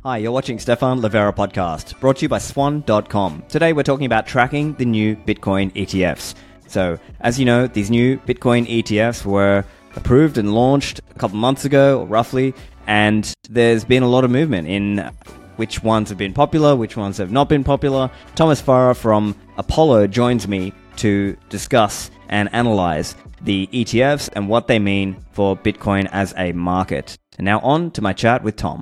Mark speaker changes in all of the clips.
Speaker 1: Hi, you're watching Stefan Livera podcast, brought to you by Swan.com. Today we're talking about tracking the new Bitcoin ETFs. So, as you know, these new Bitcoin ETFs were approved and launched a couple months ago, roughly, and there's been a lot of movement in which ones have been popular, which ones have not been popular. Thomas Farah from Apollo joins me to discuss and analyze the ETFs and what they mean for Bitcoin as a market. And now on to my chat with Tom.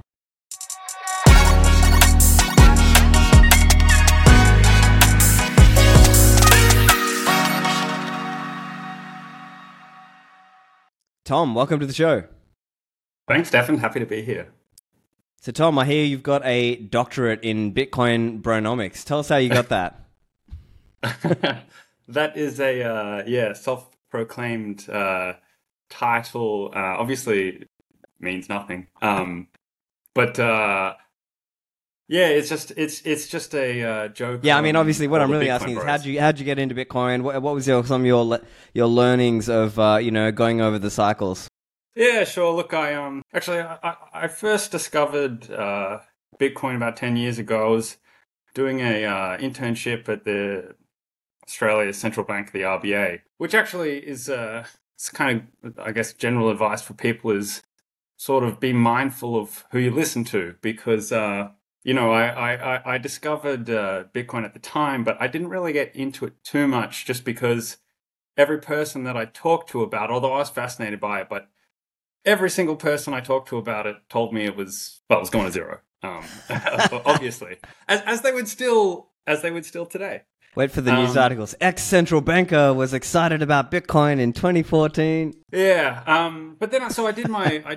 Speaker 1: Tom, welcome to the show.
Speaker 2: Thanks, Stefan. Happy to be here.
Speaker 1: So, Tom, I hear you've got a doctorate in Bitcoin Bronomics. Tell us how you got that.
Speaker 2: That is a self-proclaimed title. Obviously, means nothing. It's just a joke.
Speaker 1: Yeah, I mean, obviously, what I'm really asking is how'd you get into Bitcoin? What was some of your learnings of going over the cycles?
Speaker 2: Yeah, sure. Look, I first discovered Bitcoin about 10 years ago. I was doing a internship at the Australia's central bank, the RBA, which actually is it's kind of, I guess, general advice for people is sort of be mindful of who you listen to, because I discovered Bitcoin at the time, but I didn't really get into it too much just because every person that I talked to about, although I was fascinated by it, but every single person I talked to about it told me it was going to zero. Obviously, as they would still today.
Speaker 1: Wait for the news articles. Ex-central banker was excited about Bitcoin in 2014.
Speaker 2: Yeah, but then I did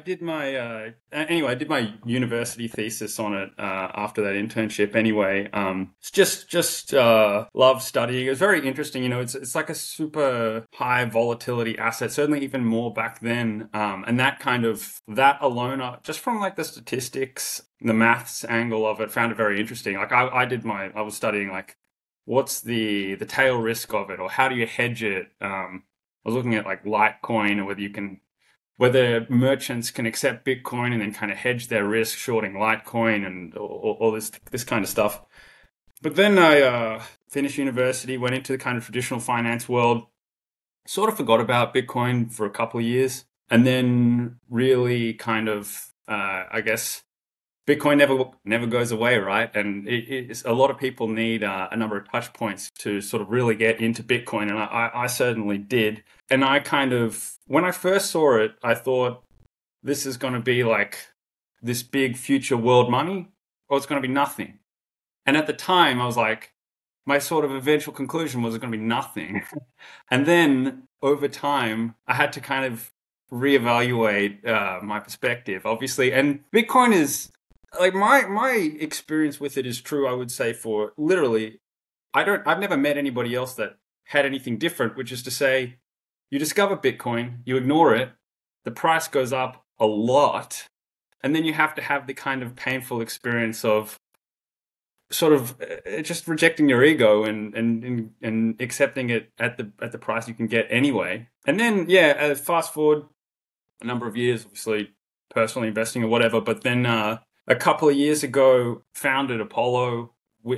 Speaker 2: my university thesis on it after that internship. Anyway, just love studying. It was very interesting. You know, it's like a super high volatility asset. Certainly, even more back then. And that alone, just from like the statistics, the maths angle of it, found it very interesting. Like I was studying like, what's the tail risk of it, or how do you hedge it? I was looking at like Litecoin, or whether merchants can accept Bitcoin and then kind of hedge their risk shorting Litecoin and all this kind of stuff. But then I finished university, went into the kind of traditional finance world, sort of forgot about Bitcoin for a couple of years, and then really kind of, I guess, Bitcoin never goes away, right? And it's a lot of people need a number of touch points to sort of really get into Bitcoin, and I certainly did. And I kind of, when I first saw it, I thought this is going to be like this big future world money, or it's going to be nothing. And at the time, I was like, my sort of eventual conclusion was it's going to be nothing. And then over time, I had to kind of reevaluate my perspective, obviously. And Bitcoin is, like, my experience with it is true, I would say, for literally, I've never met anybody else that had anything different, which is to say, you discover Bitcoin, you ignore it, the price goes up a lot, and then you have to have the kind of painful experience of sort of just rejecting your ego and accepting it at the price you can get anyway. And then, fast forward a number of years, obviously personally investing or whatever, but then a couple of years ago, co-founded Apollo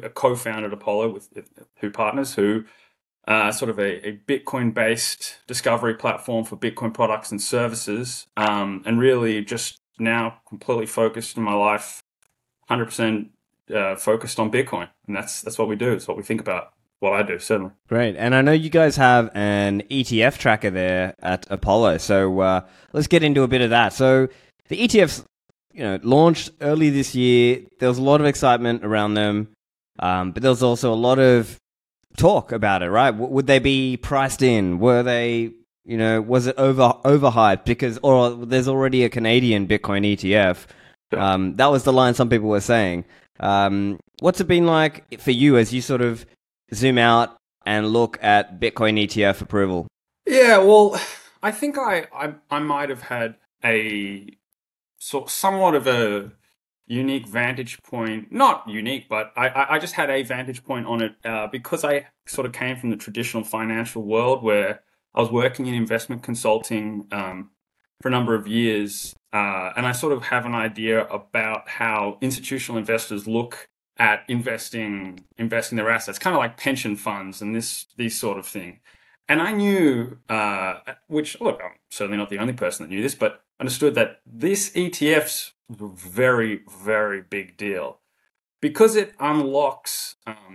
Speaker 2: with two partners who sort of a Bitcoin-based discovery platform for Bitcoin products and services, and really just now completely focused in my life, 100% focused on Bitcoin, and that's what we do. It's what we think about. What I do, certainly.
Speaker 1: Great, and I know you guys have an ETF tracker there at Apollo, so let's get into a bit of that. So the ETFs, launched early this year. There was a lot of excitement around them, but there was also a lot of talk about it, right? Would they be priced in? Were they, was it overhyped? Or there's already a Canadian Bitcoin ETF. That was the line some people were saying. What's it been like for you as you sort of zoom out and look at Bitcoin ETF approval?
Speaker 2: Yeah, well, I think I might have had a somewhat of a unique vantage point. Not unique, but I just had a vantage point on it because I sort of came from the traditional financial world where I was working in investment consulting for a number of years, and I sort of have an idea about how institutional investors look at investing their assets, kind of like pension funds and these sort of thing. And I knew, which, look, I'm certainly not the only person that knew this, but understood that this ETFs were a very, very big deal because it unlocks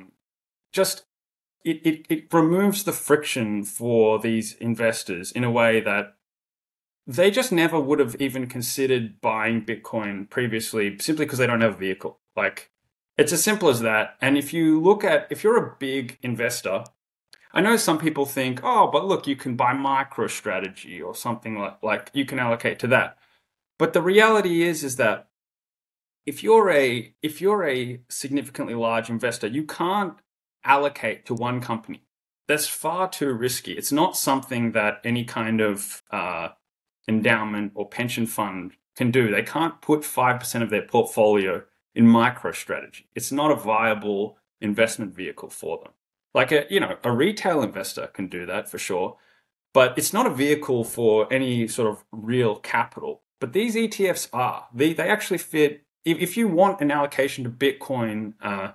Speaker 2: it removes the friction for these investors in a way that they just never would have even considered buying Bitcoin previously simply because they don't have a vehicle. Like, it's as simple as that. And if you're a big investor, I know some people think, oh, but look, you can buy MicroStrategy or something like you can allocate to that. But the reality is that if you're a significantly large investor, you can't allocate to one company. That's far too risky. It's not something that any kind of endowment or pension fund can do. They can't put 5% of their portfolio in MicroStrategy. It's not a viable investment vehicle for them. Like a retail investor can do that for sure, but it's not a vehicle for any sort of real capital. But these ETFs are. They actually fit. If you want an allocation to Bitcoin,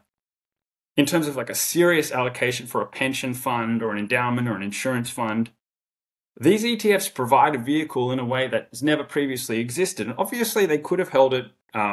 Speaker 2: in terms of like a serious allocation for a pension fund or an endowment or an insurance fund, these ETFs provide a vehicle in a way that has never previously existed. And obviously, they could have held it.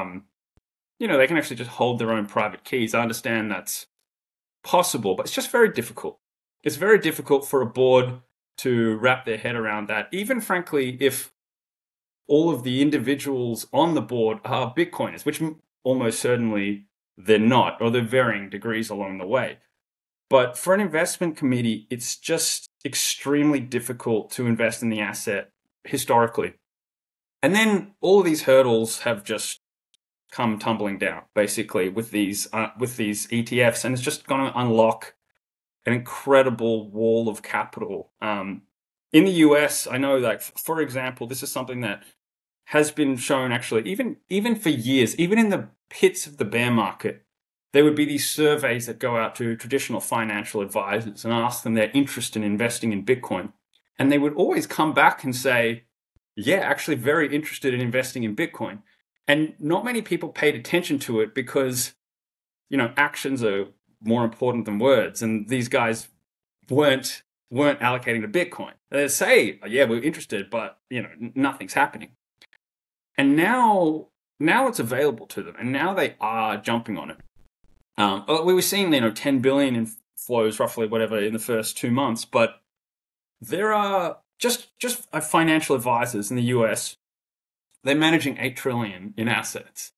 Speaker 2: They can actually just hold their own private keys. I understand that's possible, but it's just very difficult. It's very difficult for a board to wrap their head around that. Even frankly, if all of the individuals on the board are Bitcoiners, which almost certainly they're not, or they're varying degrees along the way. But for an investment committee, it's just extremely difficult to invest in the asset historically. And then all of these hurdles have just come tumbling down, basically, with these ETFs, and it's just going to unlock an incredible wall of capital. In the US, I know, like, for example, this is something that has been shown actually, even for years, even in the pits of the bear market, there would be these surveys that go out to traditional financial advisors and ask them their interest in investing in Bitcoin. And they would always come back and say, yeah, actually very interested in investing in Bitcoin. And not many people paid attention to it because, actions are more important than words. And these guys weren't allocating to Bitcoin. They say, yeah, we're interested, but, nothing's happening. And now it's available to them, and now they are jumping on it. We were seeing, 10 billion in flows, roughly, whatever, in the first 2 months. But there are just financial advisors in the US. They're managing 8 trillion in assets.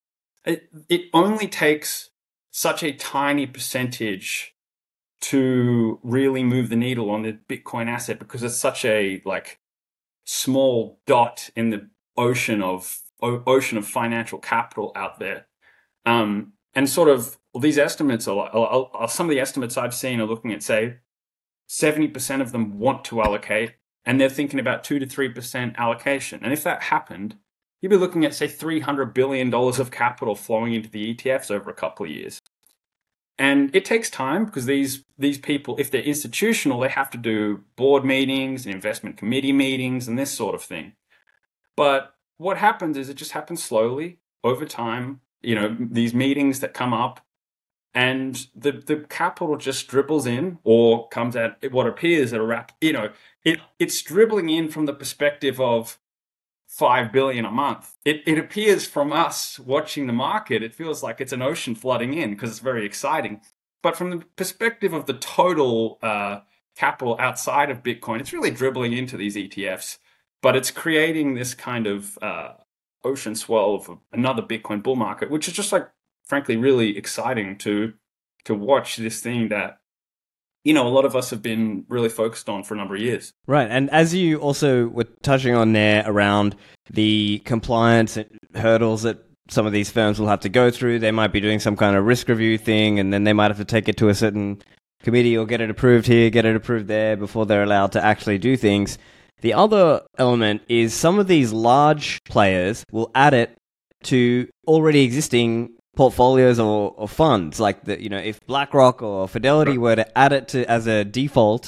Speaker 2: It only takes such a tiny percentage to really move the needle on the Bitcoin asset because it's such a small dot in the ocean of financial capital out there. And sort of these estimates are some of the estimates I've seen are looking at, say, 70% of them want to allocate, and they're thinking about 2 to 3% allocation. And if that happened, you'd be looking at, say, $300 billion of capital flowing into the ETFs over a couple of years. And it takes time because these people, if they're institutional, they have to do board meetings and investment committee meetings and this sort of thing. But what happens is it just happens slowly over time. These meetings that come up, and the capital just dribbles in or comes at what appears at a wrap. It's dribbling in from the perspective of 5 billion a month. It appears from us watching the market, it feels like it's an ocean flooding in because it's very exciting. But from the perspective of the total capital outside of Bitcoin, it's really dribbling into these ETFs. But it's creating this kind of ocean swell of another Bitcoin bull market, which is just frankly, really exciting to watch this thing that, a lot of us have been really focused on for a number of years.
Speaker 1: Right. And as you also were touching on there around the compliance hurdles that some of these firms will have to go through, they might be doing some kind of risk review thing, and then they might have to take it to a certain committee or get it approved here, get it approved there before they're allowed to actually do things. The other element is some of these large players will add it to already existing portfolios or funds. Like if BlackRock or Fidelity were to add it to as a default,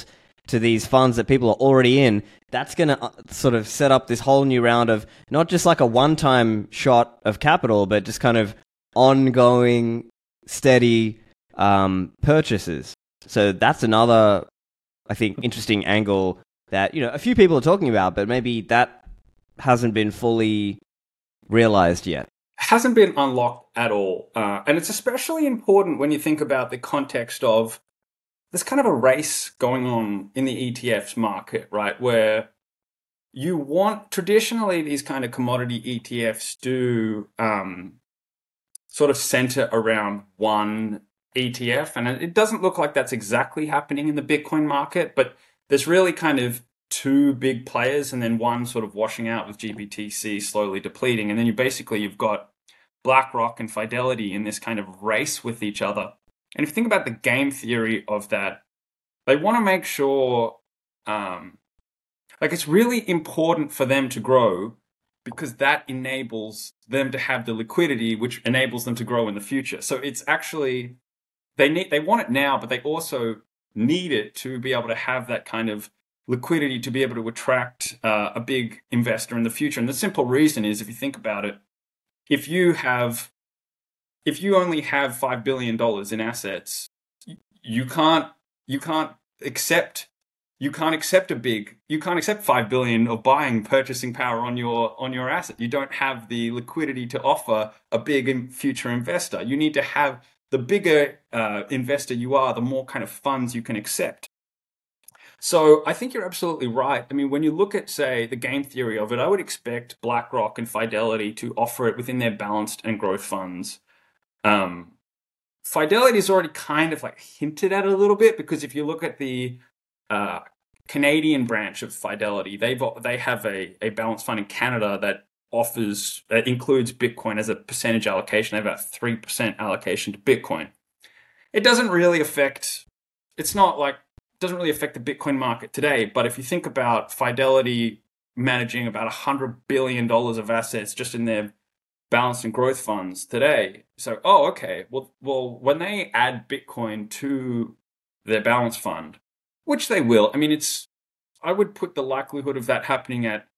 Speaker 1: to these funds that people are already in, that's going to sort of set up this whole new round of not just like a one-time shot of capital, but just kind of ongoing, steady purchases. So that's another, I think, interesting angle that, you know, a few people are talking about, but maybe that hasn't been fully realized yet.
Speaker 2: Hasn't been unlocked at all. And it's especially important when you think about the context of there's kind of a race going on in the ETFs market, right? Where you want, traditionally, these kind of commodity ETFs do sort of center around one ETF. And it doesn't look like that's exactly happening in the Bitcoin market, but there's really kind of two big players and then one sort of washing out with GBTC slowly depleting. And then you've got BlackRock and Fidelity in this kind of race with each other. And if you think about the game theory of that, they want to make sure, it's really important for them to grow because that enables them to have the liquidity, which enables them to grow in the future. So it's actually, they want it now, but they also need it to be able to have that kind of liquidity to be able to attract a big investor in the future. And the simple reason is, if you think about it, if you only have $5 billion in assets, you can't accept $5 billion of purchasing power on your asset. You don't have the liquidity to offer a big future investor. You need to have, the bigger investor you are, the more kind of funds you can accept. So I think you're absolutely right. I mean, when you look at, say, the game theory of it, I would expect BlackRock and Fidelity to offer it within their balanced and growth funds. Fidelity's already kind of like hinted at it a little bit, because if you look at the Canadian branch of Fidelity, they have a balanced fund in Canada that includes Bitcoin as a percentage allocation. They have about 3% allocation to Bitcoin. It doesn't really affect the Bitcoin market today, but if you think about Fidelity managing about $100 billion of assets just in their balanced and growth funds today. So, well, when they add Bitcoin to their balance fund, which they will, I mean, I would put the likelihood of that happening at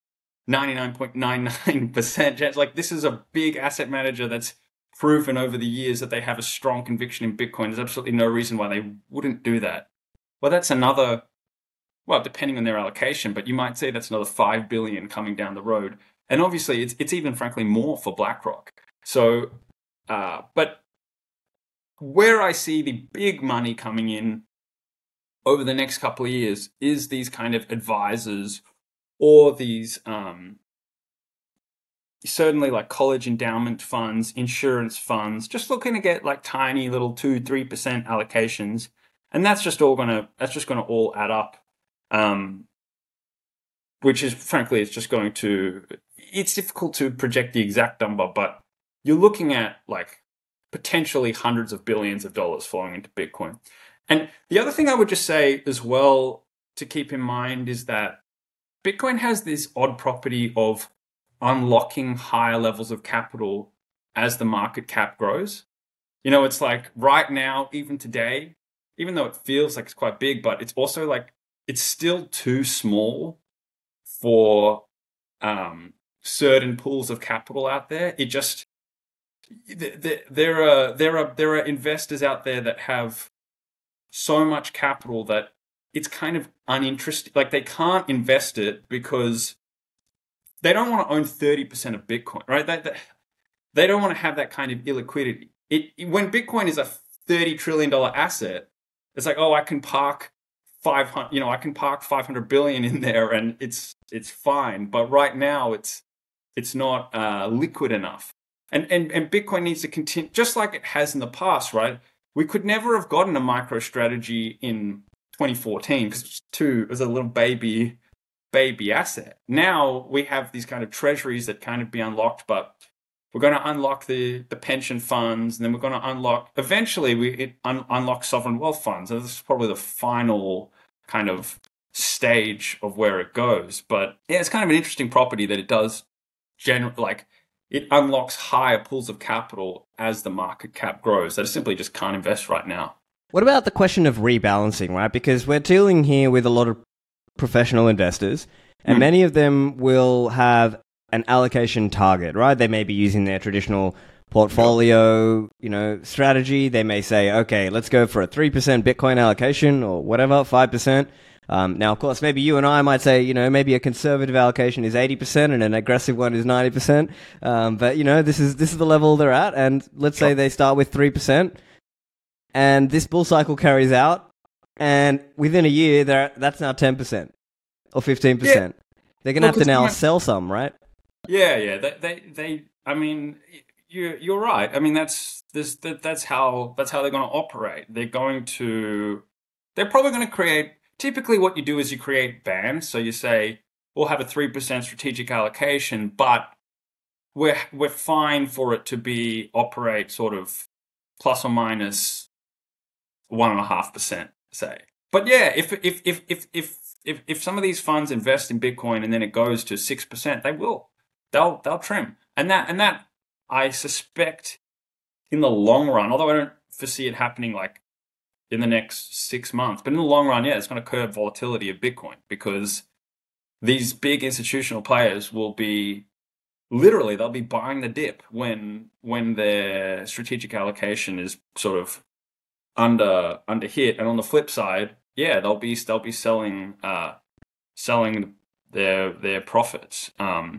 Speaker 2: 99.99% chance. Like, this is a big asset manager that's proven over the years that they have a strong conviction in Bitcoin. There's absolutely no reason why they wouldn't do that. Well, that's another, depending on their allocation, but you might say that's another $5 billion coming down the road. And obviously, it's even, frankly, more for BlackRock. So, but where I see the big money coming in over the next couple of years is these kind of advisors, or these certainly like college endowment funds, insurance funds, just looking to get like tiny little 2-3% allocations. And that's just going to all add up. Which is, frankly, it's difficult to project the exact number, but you're looking at like potentially hundreds of billions of dollars flowing into Bitcoin. And the other thing I would just say as well to keep in mind is that Bitcoin has this odd property of unlocking higher levels of capital as the market cap grows. You know, it's like right now, even today, even though it feels like it's quite big, but it's also like, it's still too small for certain pools of capital out there. It just, there are investors out there that have so much capital that it's kind of uninteresting. Like, they can't invest it because they don't want to own 30% of Bitcoin, right? They don't want to have that kind of illiquidity. When Bitcoin is a $30 trillion asset, it's like, I can park 500 billion in there and it's fine. But right now it's not liquid enough. And Bitcoin needs to continue, just like it has in the past, right? We could never have gotten a MicroStrategy in 2014 because it was a little baby asset. Now we have these kind of treasuries that kind of be unlocked, but we're going to unlock the pension funds, and then we're going to unlock, eventually unlock sovereign wealth funds. And this is probably the final kind of stage of where it goes. But yeah, it's kind of an interesting property that it does it unlocks higher pools of capital as the market cap grows that simply just can't invest right now.
Speaker 1: What about the question of rebalancing, right? Because we're dealing here with a lot of professional investors, and many of them will have an allocation target, right? They may be using their traditional portfolio, strategy. They may say, okay, let's go for a 3% Bitcoin allocation or whatever, 5%. Now, of course, maybe you and I might say, maybe a conservative allocation is 80% and an aggressive one is 90%. But this is the level they're at, and let's say they start with 3%, and this bull cycle carries out, and within a year, that's now 10% or 15%. Yeah. They're going to have to now sell some, right?
Speaker 2: Yeah. They. I mean, you're right. I mean, that's how they're going to operate. They're probably going to create. Typically, what you do is you create bands. So you say, we'll have a 3% strategic allocation, but we're fine for it to operate sort of plus or minus 1.5%, say. But yeah, if some of these funds invest in Bitcoin and then it goes to 6%, they'll trim. And that I suspect in the long run, although I don't foresee it happening like in the next 6 months. But in the long run, yeah, it's going to curb volatility of Bitcoin, because these big institutional players will be they'll be buying the dip when their strategic allocation is sort of under hit. And on the flip side, yeah, they'll be selling their profits.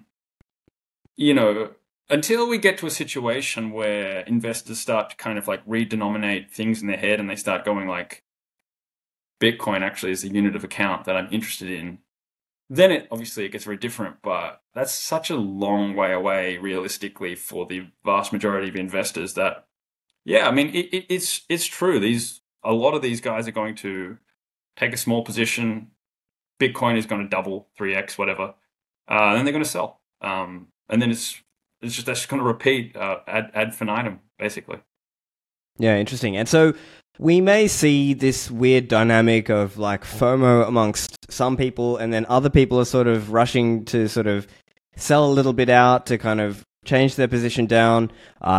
Speaker 2: Until we get to a situation where investors start to kind of like redenominate things in their head and they start going like, Bitcoin actually is a unit of account that I'm interested in, then it gets very different. But that's such a long way away, realistically, for the vast majority of investors that, yeah, I mean, it's true. A lot of these guys are going to take a small position. Bitcoin is going to double, 3x, whatever. Then they're going to sell. And then that's just going to repeat ad infinitum, basically.
Speaker 1: Yeah, interesting. And so we may see this weird dynamic of like FOMO amongst some people, and then other people are sort of rushing to sort of sell a little bit out to kind of change their position down.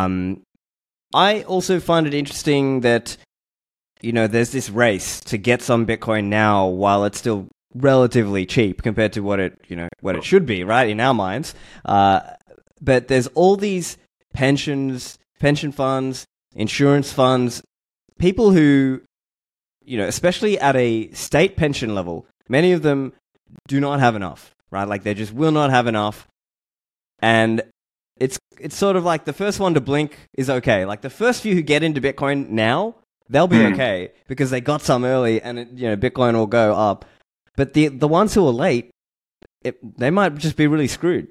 Speaker 1: I also find it interesting that, there's this race to get some Bitcoin now while it's still relatively cheap compared to what it should be, right, in our minds. But there's all these pension funds, insurance funds, people who, especially at a state pension level, many of them do not have enough, right? Like they just will not have enough. And it's sort of like the first one to blink is okay. Like the first few who get into Bitcoin now, they'll be okay because they got some early, and Bitcoin will go up. But the ones who are late, they might just be really screwed.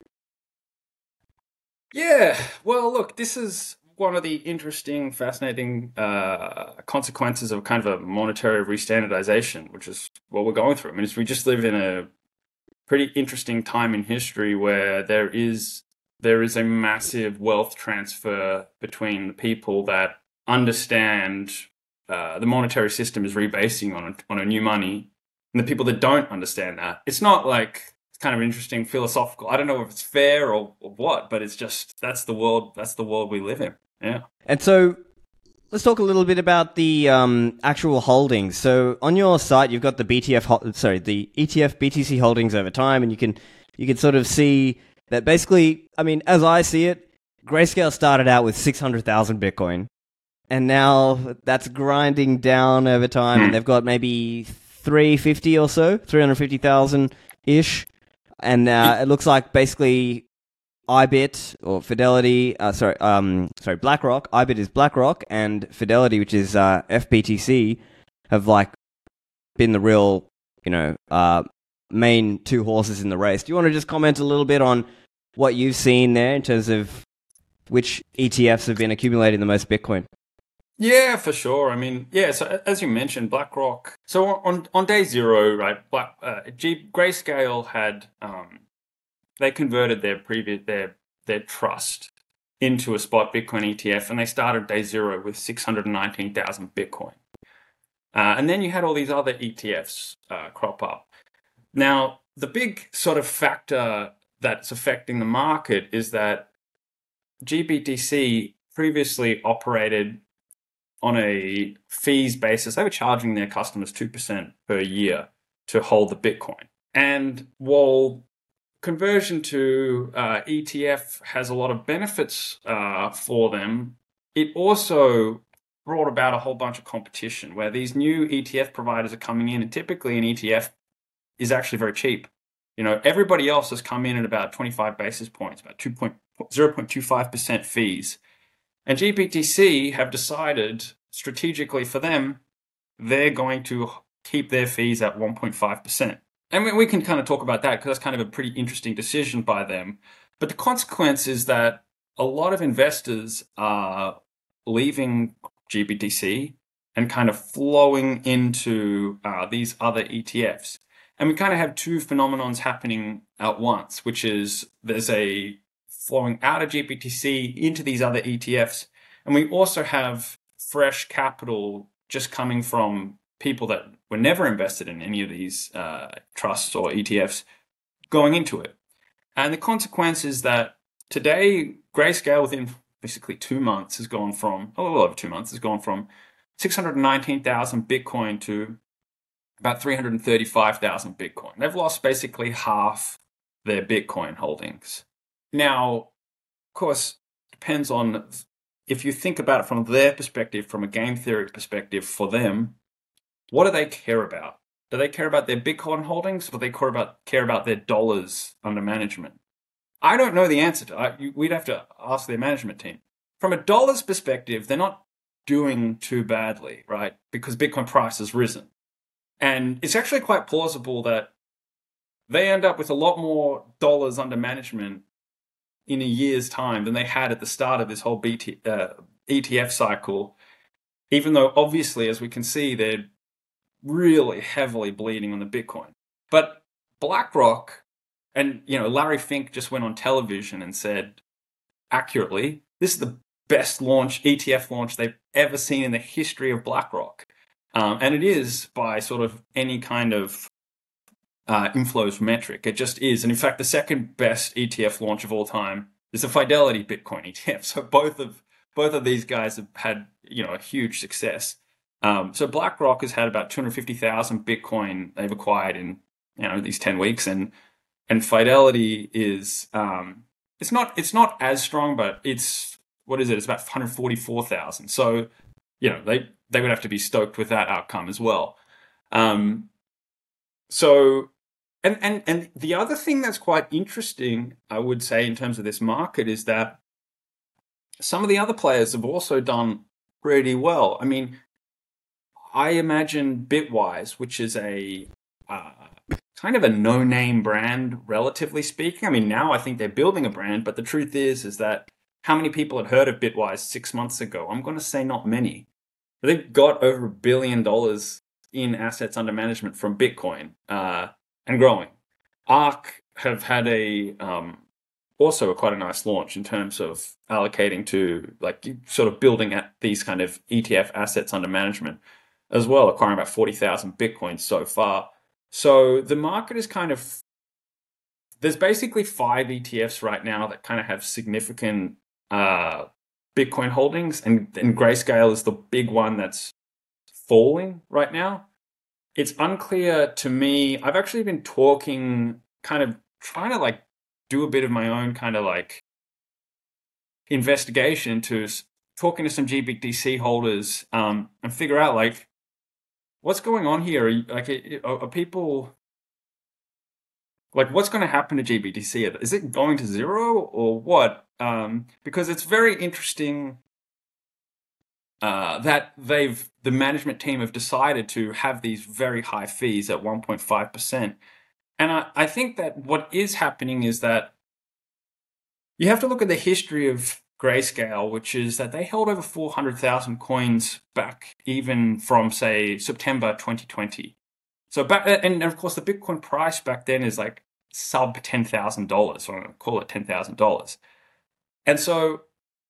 Speaker 2: Yeah, well, look, this is one of the interesting, fascinating consequences of kind of a monetary restandardization, which is what we're going through. I mean, we just live in a pretty interesting time in history where there is a massive wealth transfer between the people that understand the monetary system is rebasing on a new money, and the people that don't understand that. It's not like, it's kind of interesting philosophical. I don't know if it's fair or what, but it's just that's the world we live in. Yeah.
Speaker 1: And so let's talk a little bit about the actual holdings. So on your site, you've got the the ETF BTC holdings over time, and you can sort of see that basically, I mean, as I see it, Grayscale started out with 600,000 Bitcoin, and now that's grinding down over time, and they've got maybe 350 or so, 350,000-ish, and it looks like basically IBIT or Fidelity, BlackRock. IBIT is BlackRock, and Fidelity, which is FBTC, have like been the real, main two horses in the race. Do you want to just comment a little bit on what you've seen there in terms of which ETFs have been accumulating the most Bitcoin?
Speaker 2: Yeah, for sure. I mean, yeah. So as you mentioned, BlackRock. So on day zero, right? Grayscale had they converted their trust into a spot Bitcoin ETF, and they started day zero with 619,000 Bitcoin. And then you had all these other ETFs crop up. Now, the big sort of factor that's affecting the market is that GBTC previously operated on a fees basis, they were charging their customers 2% per year to hold the Bitcoin. And while conversion to ETF has a lot of benefits for them, it also brought about a whole bunch of competition where these new ETF providers are coming in, and typically an ETF is actually very cheap. Everybody else has come in at about 25 basis points, about 0.25% fees. And GBTC have decided strategically for them, they're going to keep their fees at 1.5%. And we can kind of talk about that because that's kind of a pretty interesting decision by them. But the consequence is that a lot of investors are leaving GBTC and kind of flowing into these other ETFs. And we kind of have two phenomenons happening at once, which is there's a flowing out of GBTC into these other ETFs. And we also have fresh capital just coming from people that were never invested in any of these trusts or ETFs going into it. And the consequence is that today, Grayscale within basically 2 months has gone from, a little over 2 months, has gone from 619,000 Bitcoin to about 335,000 Bitcoin. They've lost basically half their Bitcoin holdings. Now, of course, depends on if you think about it from their perspective, from a game theory perspective for them, what do they care about? Do they care about their Bitcoin holdings or do they care about their dollars under management? I don't know the answer to that. We'd have to ask their management team. From a dollars perspective, they're not doing too badly, right? Because Bitcoin price has risen. And it's actually quite plausible that they end up with a lot more dollars under management in a year's time than they had at the start of this whole ETF cycle, even though obviously, as we can see, they're really heavily bleeding on the Bitcoin. But BlackRock and Larry Fink just went on television and said accurately, this is the best ETF launch they've ever seen in the history of BlackRock. And it is by sort of any kind of inflows metric. It just is. And in fact, the second best ETF launch of all time is the Fidelity Bitcoin ETF. So both of these guys have had a huge success. So BlackRock has had about 250,000 Bitcoin they've acquired in these 10 weeks, and Fidelity is it's not as strong, but it's it's about 144,000. So they would have to be stoked with that outcome as well. So and the other thing that's quite interesting, I would say, in terms of this market is that some of the other players have also done pretty well. I mean, I imagine Bitwise, which is a kind of a no-name brand, relatively speaking. I mean, now I think they're building a brand, but the truth is that how many people had heard of Bitwise 6 months ago? I'm going to say not many. They've got over $1 billion in assets under management from Bitcoin and growing. ARK have had also quite a nice launch in terms of allocating to sort of building at these kind of ETF assets under management as well, acquiring about 40,000 Bitcoins so far. So the market is there's basically 5 ETFs right now that kind of have significant Bitcoin holdings, and Grayscale is the big one that's falling right now. It's unclear to me. I've actually been trying to do a bit of my own kind of investigation to talking to some GBTC holders and figure out what's going on here. Are people what's going to happen to GBTC? Is it going to zero or what? Because it's very interesting that the management team have decided to have these very high fees at 1.5%. And I think that what is happening is that you have to look at the history of Grayscale, which is that they held over 400,000 coins back even from, say, September 2020. So and of course, the Bitcoin price back then is sub $10,000, so I'm going to call it $10,000. And so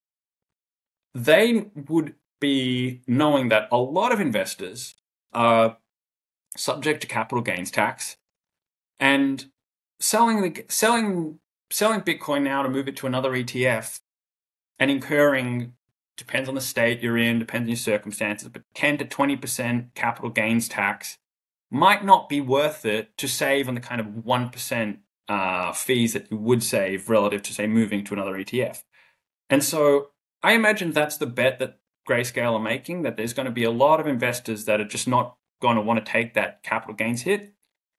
Speaker 2: they would be knowing that a lot of investors are subject to capital gains tax, and selling Bitcoin now to move it to another ETF and incurring depends on the state you're in, depends on your circumstances, but 10 to 20% capital gains tax might not be worth it to save on the kind of 1% fees that you would save relative to, say, moving to another ETF. And so I imagine that's the bet that Grayscale are making, that there's going to be a lot of investors that are just not going to want to take that capital gains hit.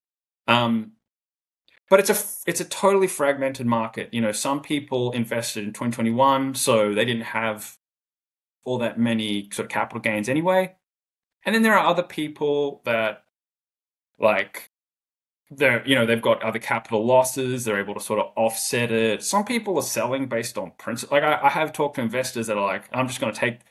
Speaker 2: But it's a totally fragmented market. You know, some people invested in 2021, so they didn't have all that many sort of capital gains anyway. And then there are other people that, like, they've got other capital losses. They're able to sort of offset it. Some people are selling based on principle. Like, I have talked to investors that are like, I'm just going to take,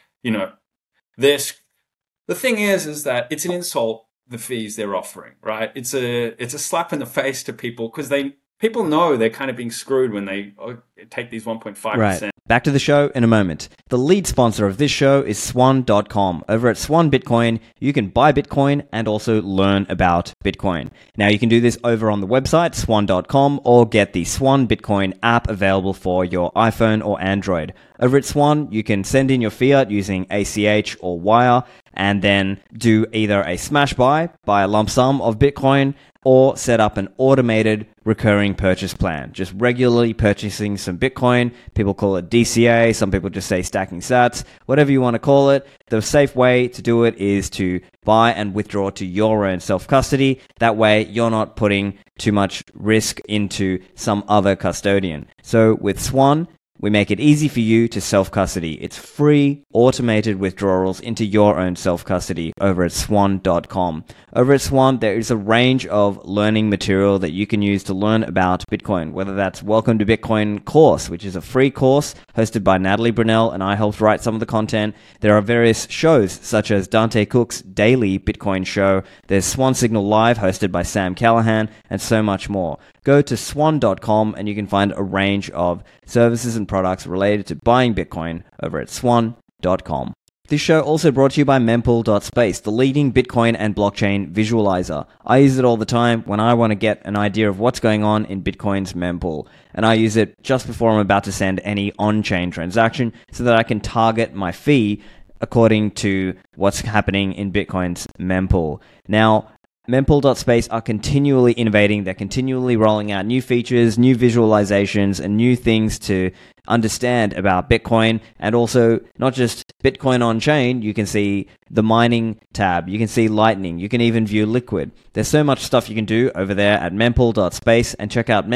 Speaker 2: this. The thing is that it's an insult, the fees they're offering, right? It's a slap in the face to people, because people know they're kind of being screwed when they take these 1.5%.
Speaker 1: Right. Back to the show in a moment. The lead sponsor of this show is Swan.com. Over at Swan Bitcoin, you can buy Bitcoin and also learn about Bitcoin. Now, you can do this over on the website, Swan.com, or get the Swan Bitcoin app available for your iPhone or Android. Over at Swan, you can send in your fiat using ACH or Wire, and then do either a smash buy a lump sum of Bitcoin, or set up an automated recurring purchase plan. Just regularly purchasing some Bitcoin. People call it DCA. Some people just say stacking sats. Whatever you want to call it. The safe way to do it is to buy and withdraw to your own self-custody. That way, you're not putting too much risk into some other custodian. So with Swan, we make it easy for you to self-custody. It's free, automated withdrawals into your own self-custody over at swan.com. Over at Swan, there is a range of learning material that you can use to learn about Bitcoin, whether that's Welcome to Bitcoin course, which is a free course hosted by Natalie Brunell, and I helped write some of the content. There are various shows, such as Dante Cook's daily Bitcoin show. There's Swan Signal Live, hosted by Sam Callahan, and so much more. Go to swan.com and you can find a range of services and products related to buying Bitcoin over at swan.com. This show also brought to you by Mempool.space, the leading Bitcoin and blockchain visualizer. I use it all the time when I want to get an idea of what's going on in Bitcoin's mempool. And I use it just before I'm about to send any on-chain transaction so that I can target my fee according to what's happening in Bitcoin's mempool. Now, Mempool.space are continually innovating. They're continually rolling out new features, new visualizations, and new things to understand about Bitcoin. And also, not just Bitcoin on-chain, you can see the mining tab, you can see Lightning, you can even view Liquid. There's so much stuff you can do over there at Mempool.space, and check out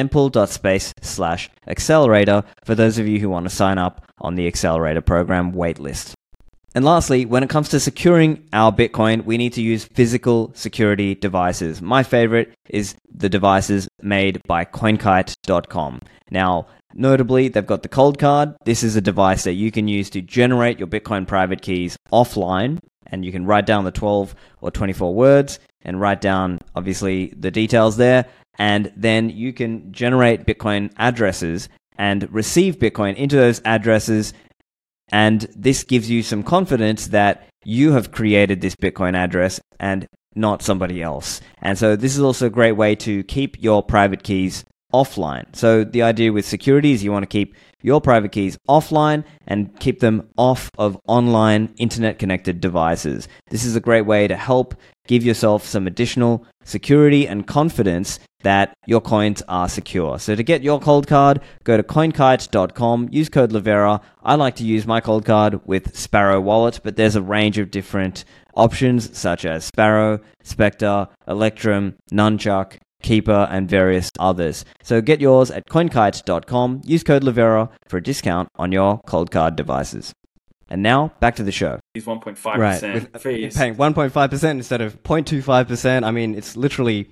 Speaker 1: Mempool.space/accelerator for those of you who want to sign up on the Accelerator program waitlist. And lastly, when it comes to securing our Bitcoin, we need to use physical security devices. My favorite is the devices made by CoinKite.com. Now, notably, they've got the Cold Card. This is a device that you can use to generate your Bitcoin private keys offline, and you can write down the 12 or 24 words and write down, obviously, the details there. And then you can generate Bitcoin addresses and receive Bitcoin into those addresses. And this gives you some confidence that you have created this Bitcoin address and not somebody else. And so this is also a great way to keep your private keys offline. So the idea with security is you want to keep your private keys offline and keep them off of online internet-connected devices. This is a great way to help give yourself some additional security and confidence that your coins are secure. So to get your cold card, go to coinkite.com, use code Livera. I like to use my cold card with Sparrow Wallet, but there's a range of different options such as Sparrow, Spectre, Electrum, Nunchuck, Keeper, and various others. So get yours at coinkite.com, use code Livera for a discount on your cold card devices. And now, back to the show.
Speaker 2: These 1.5% fees.
Speaker 1: Paying 1.5% instead of 0.25%. I mean, it's literally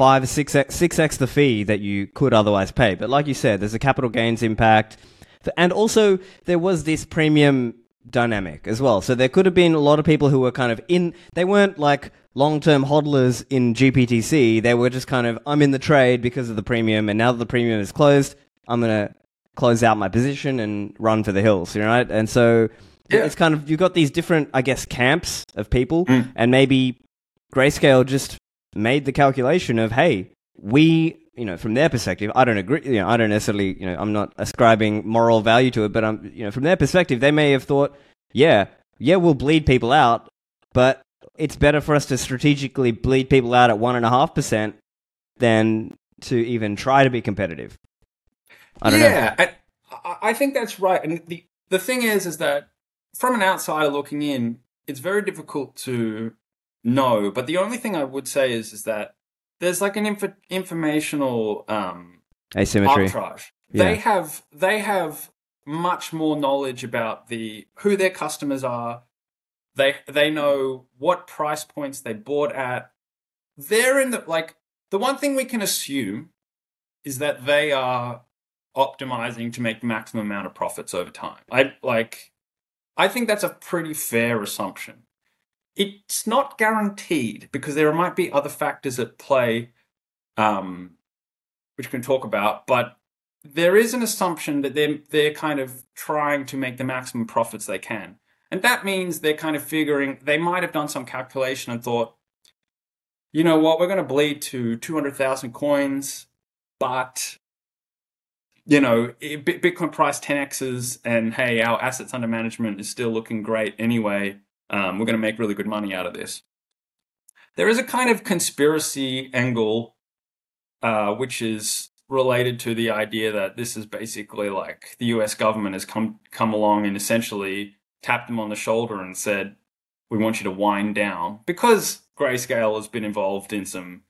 Speaker 1: 6x the fee that you could otherwise pay. But like you said, there's a capital gains impact. And also, there was this premium dynamic as well. So there could have been a lot of people who were kind of they weren't like long-term hodlers in GPTC. They were just kind of, I'm in the trade because of the premium, and now that the premium is closed, I'm going to close out my position and run for the hills, right? And so it's kind of, you've got these different, I guess, camps of people, and maybe Grayscale just made the calculation of, hey, we, from their perspective, I don't agree, I don't necessarily, I'm not ascribing moral value to it, but from their perspective, they may have thought, yeah, we'll bleed people out, but it's better for us to strategically bleed people out at 1.5% than to even try to be competitive. I don't know.
Speaker 2: Yeah, I think that's right. And the thing is that from an outsider looking in, it's very difficult to know. But the only thing I would say is that there's like an informational
Speaker 1: Asymmetry.
Speaker 2: arbitrage.
Speaker 1: Yeah.
Speaker 2: They have much more knowledge about who their customers are. They know what price points they bought at. They're in the one thing we can assume is that they are optimizing to make the maximum amount of profits over time. I think that's a pretty fair assumption. It's not guaranteed because there might be other factors at play, which we can talk about, but there is an assumption that they're kind of trying to make the maximum profits they can. And that means they're kind of figuring, they might have done some calculation and thought, you know what, we're going to bleed to 200,000 coins, but, you know, Bitcoin price 10x's and hey, our assets under management is still looking great anyway. We're going to make really good money out of this. There is a kind of conspiracy angle, which is related to the idea that this is basically like the US government has come along and essentially tapped them on the shoulder and said, we want you to wind down, because Grayscale has been involved in some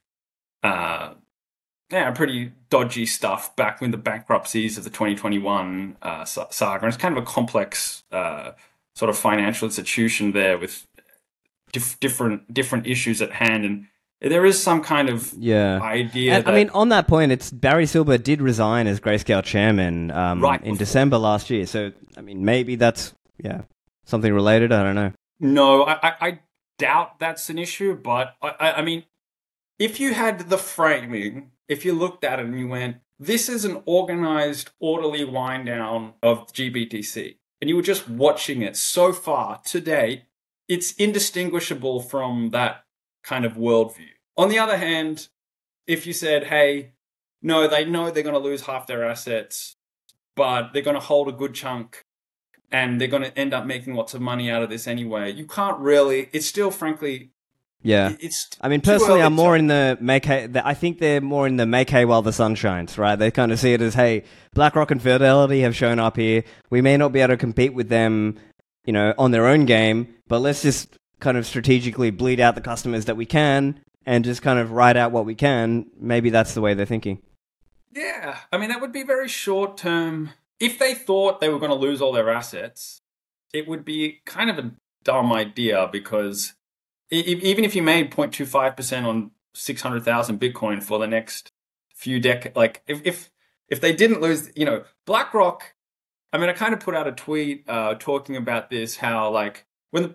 Speaker 2: pretty dodgy stuff back in the bankruptcies of the 2021 saga. And it's kind of a complex sort of financial institution there with different issues at hand. And there is some kind of idea.
Speaker 1: And, I mean, on that point, it's Barry Silbert did resign as Grayscale chairman in December last year. So, I mean, maybe that's something related. I don't know.
Speaker 2: No, I doubt that's an issue. But I mean, if you had the framing, if you looked at it and you went, this is an organized, orderly wind down of GBTC, and you were just watching it so far today, it's indistinguishable from that kind of worldview. On the other hand, if you said, hey, no, they know they're going to lose half their assets, but they're going to hold a good chunk and they're going to end up making lots of money out of this anyway, you can't really, it's still frankly,
Speaker 1: I mean, personally, I'm more in the make hay. I think they're more in the make hay while the sun shines, right? They kind of see it as, hey, BlackRock and Fidelity have shown up here. We may not be able to compete with them, you know, on their own game, but let's just kind of strategically bleed out the customers that we can and just kind of ride out what we can. Maybe that's the way they're thinking.
Speaker 2: Yeah, I mean, that would be very short term. If they thought they were going to lose all their assets, it would be kind of a dumb idea, because even if you made 0.25% on 600,000 Bitcoin for the next few decades, like if they didn't lose, you know, BlackRock, I mean, I kind of put out a tweet talking about this, how like when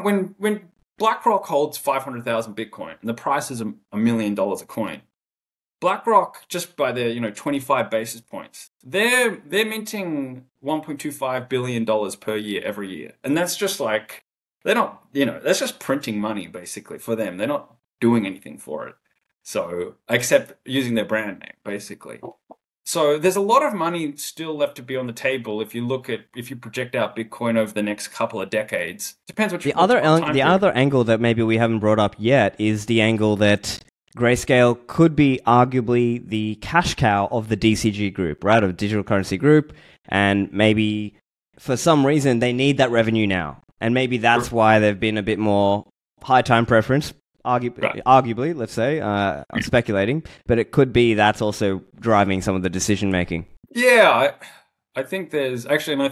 Speaker 2: BlackRock holds 500,000 Bitcoin and the price is $1 million a coin, BlackRock, just by their 25 basis points, they're minting $1.25 billion per year every year, and that's just like, they're not, that's just printing money basically for them. They're not doing anything for it. So, except using their brand name, basically. So there's a lot of money still left to be on the table if you project out Bitcoin over the next couple of decades. Depends what
Speaker 1: the other angle that maybe we haven't brought up yet is the angle that Grayscale could be arguably the cash cow of the DCG group, right? Of Digital Currency Group, and maybe for some reason they need that revenue now. And maybe that's why they've been a bit more high time preference, arguably, let's say. I'm speculating, but it could be that's also driving some of the decision making.
Speaker 2: Yeah, I think that's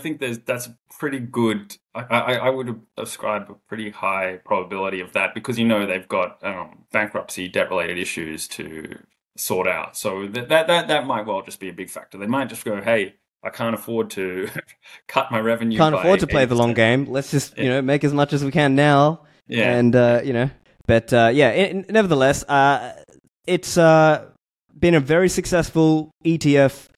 Speaker 2: a pretty good. I would ascribe a pretty high probability of that, because they've got bankruptcy, debt related issues to sort out. So that might well just be a big factor. They might just go, hey, I can't afford to cut my revenue.
Speaker 1: Can't afford to play the long game. Let's just, make as much as we can now.
Speaker 2: Yeah.
Speaker 1: And, but nevertheless, it's been a very successful ETF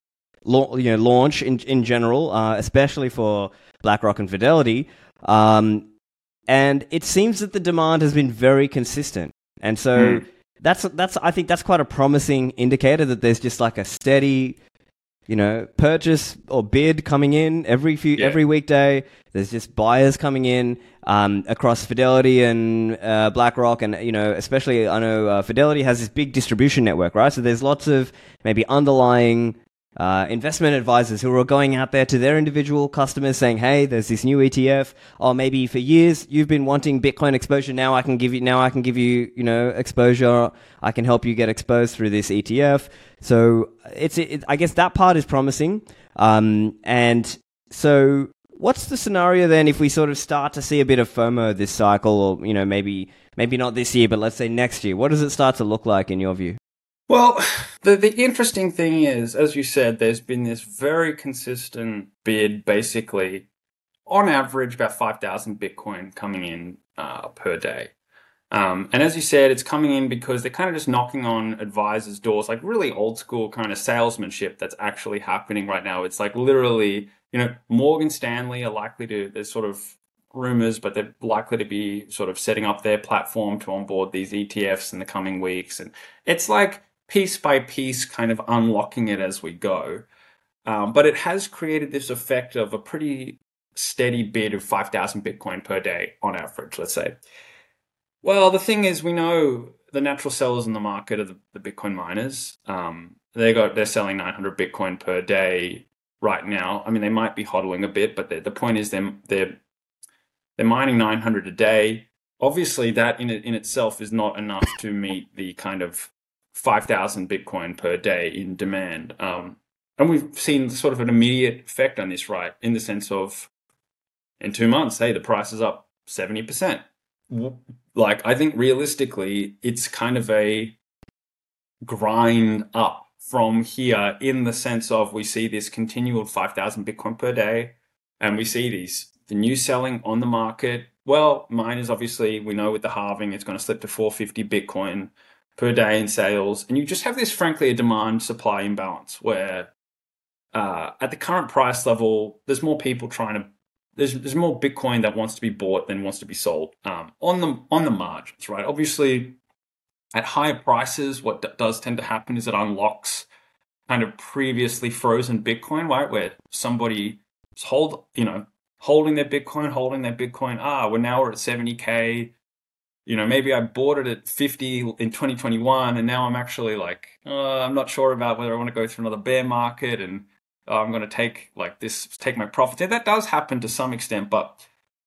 Speaker 1: launch in general, especially for BlackRock and Fidelity. And it seems that the demand has been very consistent. And so I think that's quite a promising indicator that there's just like a steady, purchase or bid coming in every weekday. There's just buyers coming in across Fidelity and BlackRock, and especially I know Fidelity has this big distribution network, right? So there's lots of maybe underlying investment advisors who are going out there to their individual customers saying, "Hey, there's this new ETF. Or maybe for years you've been wanting Bitcoin exposure. Now I can give you, exposure. I can help you get exposed through this ETF." So I guess that part is promising. And so what's the scenario then if we sort of start to see a bit of FOMO this cycle, or maybe not this year, but let's say next year? What does it start to look like in your view?
Speaker 2: Well, the interesting thing is, as you said, there's been this very consistent bid, basically, on average, about 5,000 Bitcoin coming in per day. And as you said, it's coming in because they're kind of just knocking on advisors' doors, like really old school kind of salesmanship that's actually happening right now. It's like literally, Morgan Stanley are likely to, there's sort of rumors, but they're likely to be sort of setting up their platform to onboard these ETFs in the coming weeks. And it's like piece by piece kind of unlocking it as we go. But it has created this effect of a pretty steady bid of 5,000 Bitcoin per day on average, let's say. Well, the thing is, we know the natural sellers in the market are the Bitcoin miners. They're selling 900 Bitcoin per day right now. I mean, they might be hodling a bit, but the point is they're mining 900 a day. Obviously, that in itself is not enough to meet the kind of 5,000 Bitcoin per day in demand. And we've seen sort of an immediate effect on this, right? In the sense of, in 2 months, hey, the price is up 70%. Like, I think realistically, it's kind of a grind up from here, in the sense of we see this continual 5,000 Bitcoin per day, and we see the new selling on the market. Well, miners, obviously, we know with the halving, it's going to slip to 450 Bitcoin per day in sales. And you just have this, frankly, a demand-supply imbalance where at the current price level, there's more people there's more Bitcoin that wants to be bought than wants to be sold on the margins, right? Obviously, at higher prices, what does tend to happen is it unlocks kind of previously frozen Bitcoin, right? Where somebody is holding their Bitcoin. We're at 70K. Maybe I bought it at 50 in 2021, and now I'm actually like, I'm not sure about whether I want to go through another bear market, and I'm going to take my profits. And that does happen to some extent, but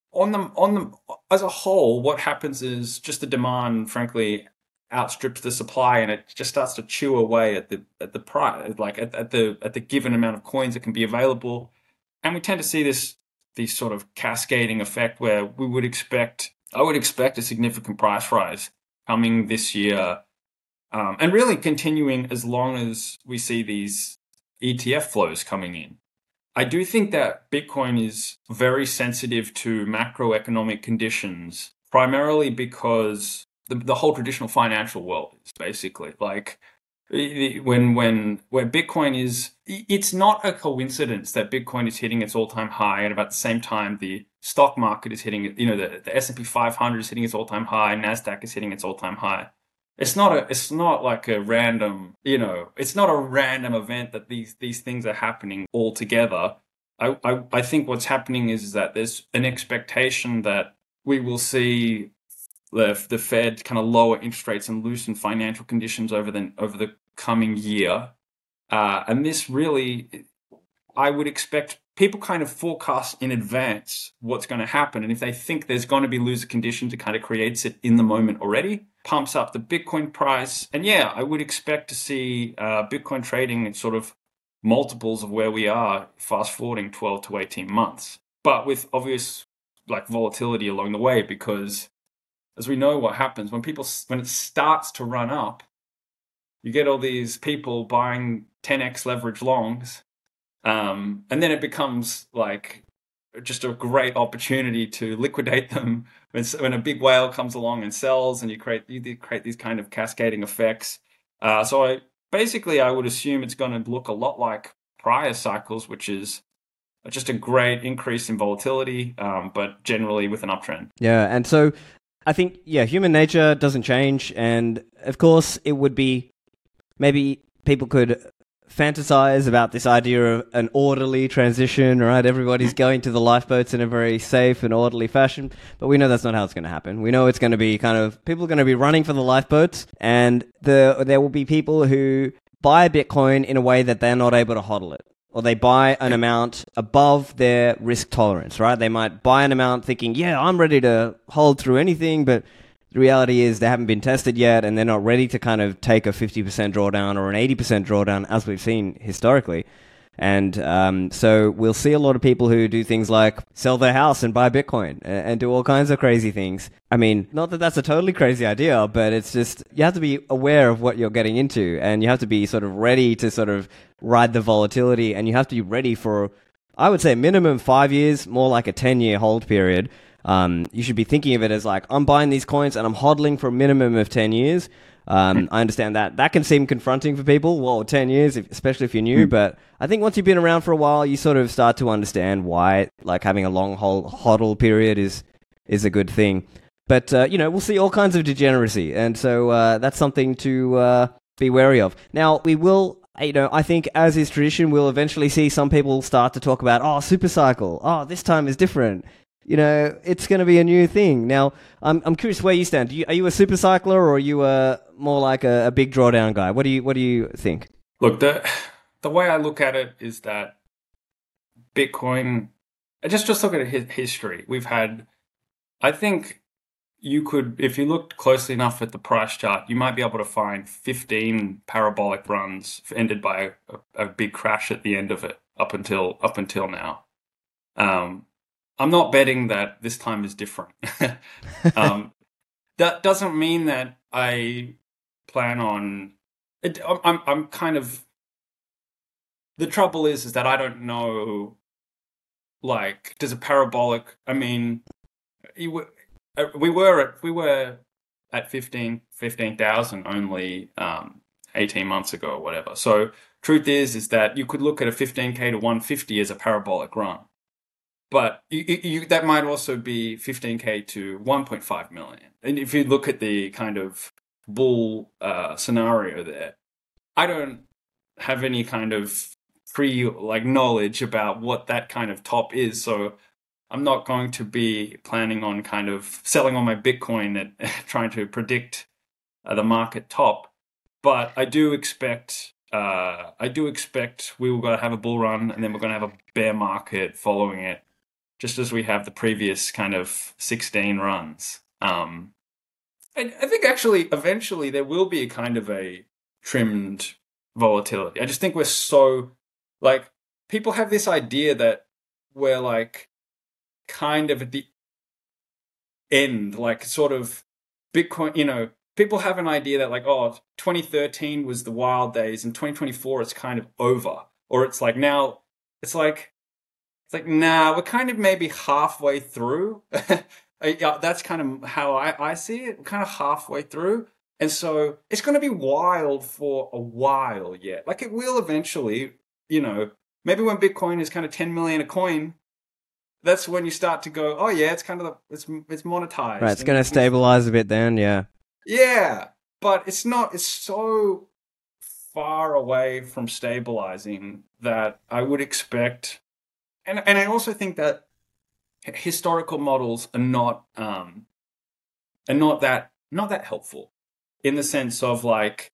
Speaker 2: as a whole, what happens is just the demand, frankly, outstrips the supply, and it just starts to chew away at the price, like at the given amount of coins that can be available. And we tend to see this sort of cascading effect where I would expect a significant price rise coming this year, and really continuing as long as we see these ETF flows coming in. I do think that Bitcoin is very sensitive to macroeconomic conditions, primarily because the whole traditional financial world is basically like, when Bitcoin is, it's not a coincidence that Bitcoin is hitting its all-time high, and about the same time the stock market is hitting it. The S&P 500 is hitting its all-time high, NASDAQ is hitting its all-time high. It's not like a random, it's not a random event that these things are happening all together. I think what's happening is that there's an expectation that we will see the Fed kind of lower interest rates and loosen financial conditions over the coming year. And this really, I would expect people kind of forecast in advance what's going to happen. And if they think there's going to be looser conditions, it kind of creates it in the moment already, pumps up the Bitcoin price. And yeah, I would expect to see Bitcoin trading at sort of multiples of where we are, fast forwarding 12 to 18 months. But with obvious volatility along the way, because as we know what happens when it starts to run up, you get all these people buying 10x leverage longs, and then it becomes like just a great opportunity to liquidate them when a big whale comes along and sells, and you create these kind of cascading effects. So I would assume it's going to look a lot like prior cycles, which is just a great increase in volatility, but generally with an uptrend.
Speaker 1: Yeah, and so I think, human nature doesn't change. And of course, it would be, maybe people could fantasize about this idea of an orderly transition, right? Everybody's going to the lifeboats in a very safe and orderly fashion, but we know that's not how it's going to happen. We know it's going to be people are going to be running for the lifeboats, and there will be people who buy Bitcoin in a way that they're not able to hodl it. Or they buy an amount above their risk tolerance, right? They might buy an amount thinking, yeah, I'm ready to hold through anything, but the reality is they haven't been tested yet, and they're not ready to kind of take a 50% drawdown or an 80% drawdown, as we've seen historically. And so we'll see a lot of people who do things like sell their house and buy Bitcoin and do all kinds of crazy things. I mean, not that that's a totally crazy idea, but it's just you have to be aware of what you're getting into, and you have to be sort of ready to sort of ride the volatility, and you have to be ready for, I would say, minimum 5 years, more like a 10-year hold period. You should be thinking of it as like, I'm buying these coins and I'm hodling for a minimum of 10 years. I understand that can seem confronting for people. Well, 10 years, especially if you're new. But I think once you've been around for a while, you sort of start to understand why like having a long hodl period is a good thing. But, we'll see all kinds of degeneracy. And so that's something to be wary of. Now, we will, I think as is tradition, we'll eventually see some people start to talk about, super cycle. This time is different. It's going to be a new thing. Now, I'm curious where you stand. Are you a super cycler, or are you more like a big drawdown guy? What do you think?
Speaker 2: Look, the way I look at it is that Bitcoin, just look at history. We've had, I think you could, if you looked closely enough at the price chart, you might be able to find 15 parabolic runs ended by a big crash at the end of it up until now. I'm not betting that this time is different. That doesn't mean that I plan on it. I'm kind of, the trouble is that I don't know, like, does a parabolic, I mean, we were at 15,000 only 18 months ago or whatever. So truth is that you could look at a 15K to 150 as a parabolic run. But that might also be 15K to 1.5 million. And if you look at the kind of bull scenario there, I don't have any kind of knowledge about what that kind of top is. So I'm not going to be planning on kind of selling all my Bitcoin and trying to predict the market top. But I do expect we will going to have a bull run, and then we're going to have a bear market following it, just as we have the previous kind of 16 runs. I think actually eventually there will be a kind of a trimmed volatility. I just think we're so, like, people have this idea that we're like kind of at the end, like sort of Bitcoin, people have an idea that like, 2013 was the wild days and 2024 it's kind of over. Or it's like now, it's like, nah, we're kind of maybe halfway through. That's kind of how I see it. We're kind of halfway through. And so it's going to be wild for a while yet. Like it will eventually, maybe when Bitcoin is kind of 10 million a coin, that's when you start to go, oh yeah, it's kind of, it's monetized.
Speaker 1: Right, it's going to stabilize a bit then, yeah.
Speaker 2: Yeah, but it's not, it's so far away from stabilizing that I would expect. And I also think that historical models are not that helpful, in the sense of like,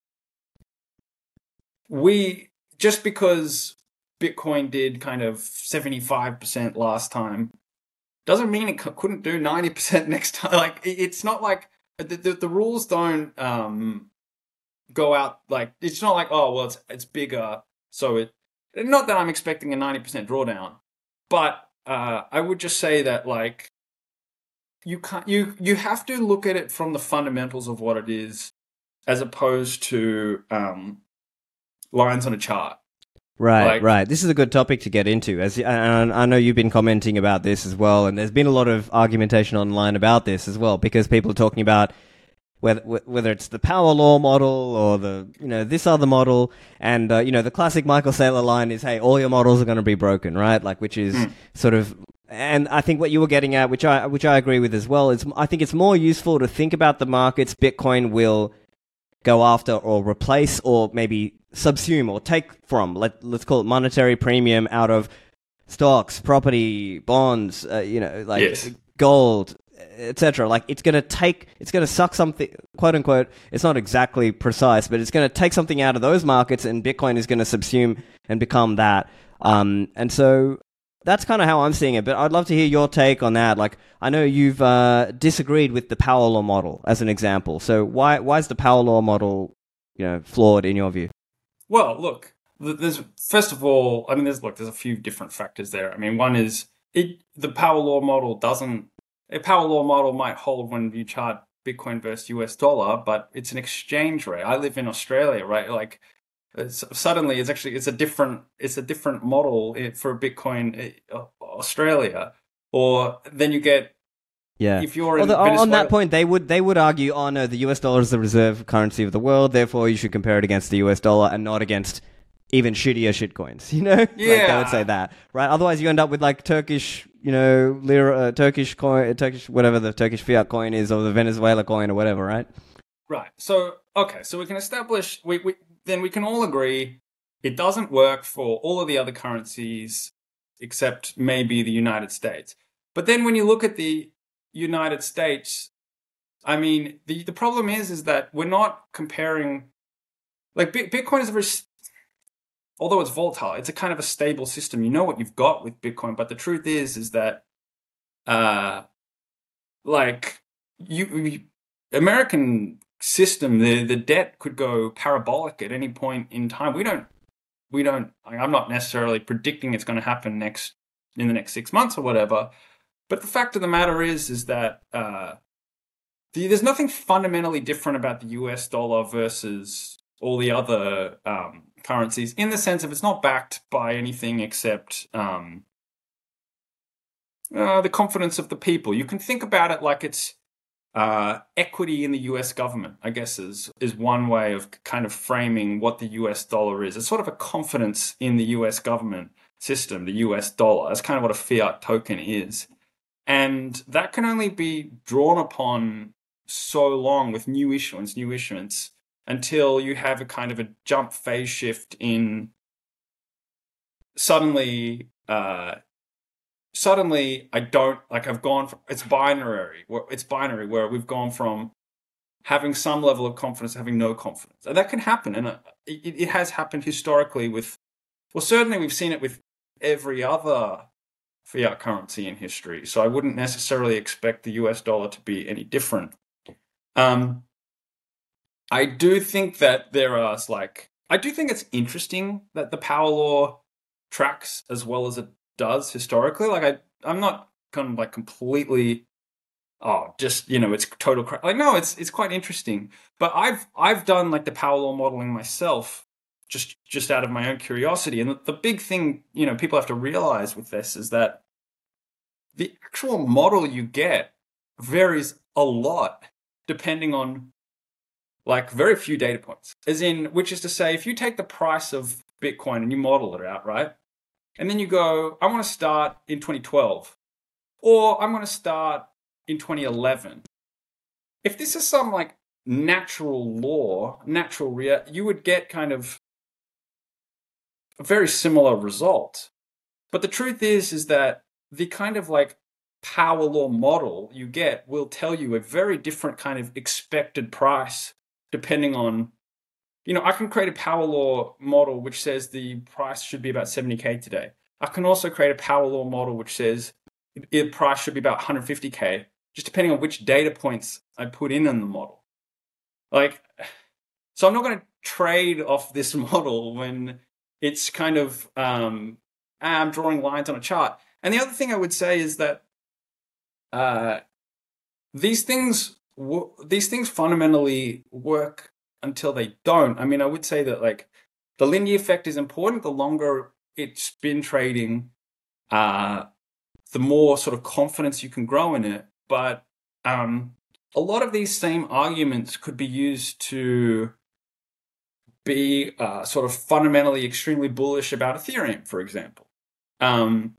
Speaker 2: just because Bitcoin did kind of 75% last time doesn't mean it couldn't do 90% next time. Like it's not like the rules don't go out, like it's not like, oh well, it's bigger, so not that I'm expecting a 90% drawdown. But I would just say that like you have to look at it from the fundamentals of what it is, as opposed to lines on a chart.
Speaker 1: Right, right. This is a good topic to get into. And I know you've been commenting about this as well, and there's been a lot of argumentation online about this as well, because people are talking about whether it's the power law model or this other model, and the classic Michael Saylor line is, hey, all your models are going to be broken, right? Like, which is sort of, and I think what you were getting at, which I agree with as well, is I think it's more useful to think about the markets Bitcoin will go after or replace, or maybe subsume or take from, let's call it monetary premium out of stocks, property, bonds,
Speaker 2: Yes.
Speaker 1: gold, etc. Like it's going to suck something, quote unquote. It's not exactly precise, but it's going to take something out of those markets, and Bitcoin is going to subsume and become that. And so that's kind of how I'm seeing it. But I'd love to hear your take on that. Like I know you've disagreed with the power law model as an example. So why is the power law model, flawed in your view?
Speaker 2: Well, look, there's first of all, I mean, there's a few different factors there. I mean, one is the power law model doesn't. A power law model might hold when you chart Bitcoin versus US dollar, but it's an exchange rate. I live in Australia, right? Like suddenly it's a different model for Bitcoin Australia, or then you get.
Speaker 1: Yeah.
Speaker 2: If you're in
Speaker 1: Although, on
Speaker 2: Venezuela,
Speaker 1: that point, they would argue, oh no, the US dollar is the reserve currency of the world, therefore you should compare it against the US dollar and not against even shittier shitcoins.
Speaker 2: Yeah.
Speaker 1: Like they would say that, right? Otherwise, you end up with like Turkish, lira, Turkish coin, Turkish whatever the Turkish fiat coin is, or the Venezuela coin, or whatever, right?
Speaker 2: Right. So okay, so we can establish then we can all agree it doesn't work for all of the other currencies except maybe the United States. But then when you look at the United States, I mean, the problem is that we're not comparing. Like Bitcoin is although it's volatile, it's a kind of a stable system. You know what you've got with Bitcoin, but the truth is that, like American system, the debt could go parabolic at any point in time. We don't. I'm not necessarily predicting it's going to happen in the next 6 months or whatever. But the fact of the matter is that there's nothing fundamentally different about the US dollar versus all the other currencies, in the sense of it's not backed by anything except the confidence of the people. You can think about it like it's equity in the US government, I guess, is one way of kind of framing what the US dollar is. It's sort of a confidence in the US government system, the US dollar. That's kind of what a fiat token is. And that can only be drawn upon so long with new issuance, until you have a kind of a jump phase shift in suddenly I don't, like, I've gone from, it's binary where we've gone from having some level of confidence to having no confidence. And that can happen. And it has happened historically certainly we've seen it with every other fiat currency in history. So I wouldn't necessarily expect the US dollar to be any different. I do think that I do think it's interesting that the power law tracks as well as it does historically. Like I'm not kind of like completely, it's total crap. Like, no, it's quite interesting. But I've done like the power law modeling myself, just out of my own curiosity. And the big thing, people have to realize with this is that the actual model you get varies a lot depending on like very few data points. Which is to say, if you take the price of Bitcoin and you model it out, right? And then you go, I want to start in 2012, or I'm going to start in 2011. If this is some like natural law, you would get kind of a very similar result. But the truth is that the kind of like power law model you get will tell you a very different kind of expected price depending on, I can create a power law model which says the price should be about 70K today. I can also create a power law model which says the price should be about 150K, just depending on which data points I put in the model. Like, so I'm not going to trade off this model when it's kind of, I'm drawing lines on a chart. And the other thing I would say is that these things fundamentally work until they don't. I mean, I would say that like the Lindy effect is important. The longer it's been trading, the more sort of confidence you can grow in it. But a lot of these same arguments could be used to be sort of fundamentally extremely bullish about Ethereum, for example. And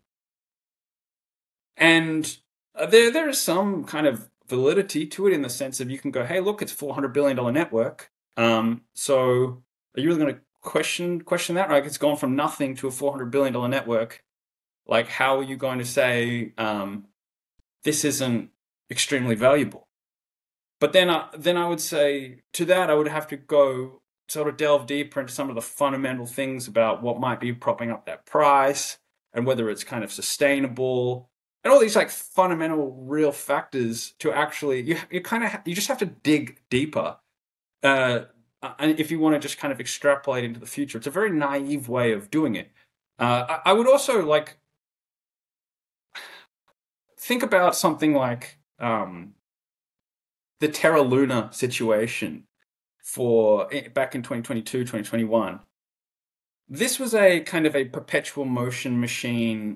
Speaker 2: there is some kind of validity to it in the sense of you can go, hey, look, it's a $400 billion network. So are you really going to question that, right? It's gone from nothing to a $400 billion network. Like, how are you going to say this isn't extremely valuable? But then I would say to that, I would have to go sort of delve deeper into some of the fundamental things about what might be propping up that price and whether it's kind of sustainable and all these like fundamental real factors to actually, you just have to dig deeper. And if you want to just kind of extrapolate into the future, it's a very naive way of doing it. I would also like think about something like the Terra Luna situation for back in 2022, 2021. This was a kind of a perpetual motion machine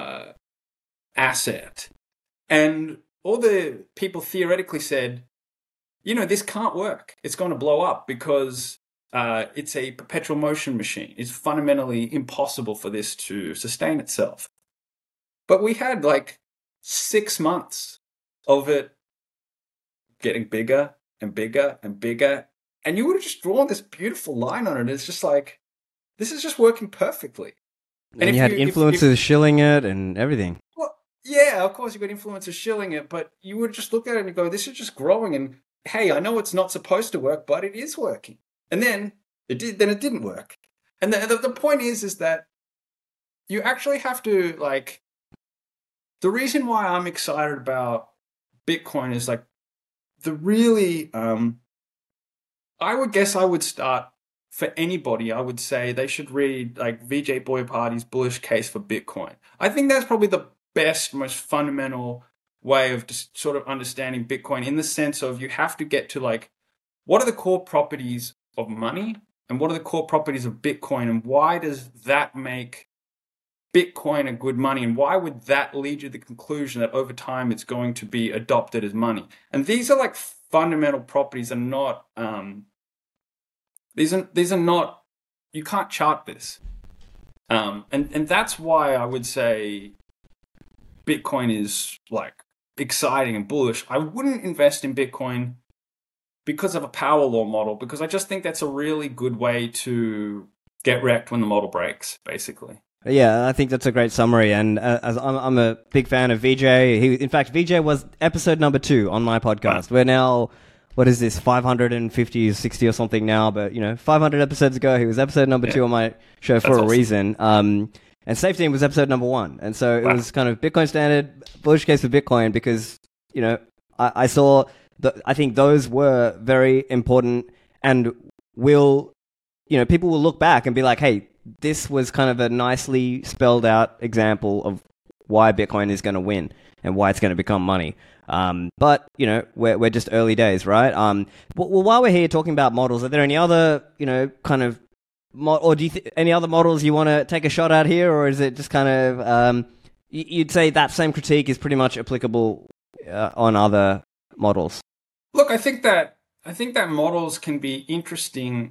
Speaker 2: asset. And all the people theoretically said, this can't work. It's going to blow up because it's a perpetual motion machine. It's fundamentally impossible for this to sustain itself. But we had like 6 months of it getting bigger and bigger and bigger. And you would have just drawn this beautiful line on it. It's just like, this is just working perfectly.
Speaker 1: And you had influencers shilling it and everything.
Speaker 2: Well, yeah, of course you got influencers shilling it, but you would just look at it and go, this is just growing. And hey, I know it's not supposed to work, but it is working. And then it didn't work. And the point is that you actually have to, like, the reason why I'm excited about Bitcoin is like the really, I would start for anybody. I would say they should read like Vijay Boyapati's Bullish Case for Bitcoin. I think that's probably the best, most fundamental way of just sort of understanding Bitcoin, in the sense of you have to get to like, what are the core properties of money and what are the core properties of Bitcoin, and why does that make Bitcoin a good money, and why would that lead you to the conclusion that over time it's going to be adopted as money? And these are like fundamental properties, and not these are not, you can't chart this. And that's why I would say Bitcoin is like exciting and bullish. I wouldn't invest in Bitcoin because of a power law model, because I just think that's a really good way to get wrecked when the model breaks, basically.
Speaker 1: Yeah, I think that's a great summary, and as I'm a big fan of VJ. In fact, VJ was episode number 2 on my podcast. We're now, what is this, 550, 60 or something now, but 500 episodes ago, he was episode number 2 on my show for a reason. And Safety was episode number 1, and so it was kind of Bitcoin Standard, Bullish Case for Bitcoin, because I saw I think those were very important, and people will look back and be like, hey, this was kind of a nicely spelled out example of why Bitcoin is going to win and why it's going to become money. But we're just early days, right? Well, while we're here talking about models, are there any other kind of or do you any other models you want to take a shot at here, or is it just kind of you'd say that same critique is pretty much applicable on other models?
Speaker 2: Look, I think that models can be interesting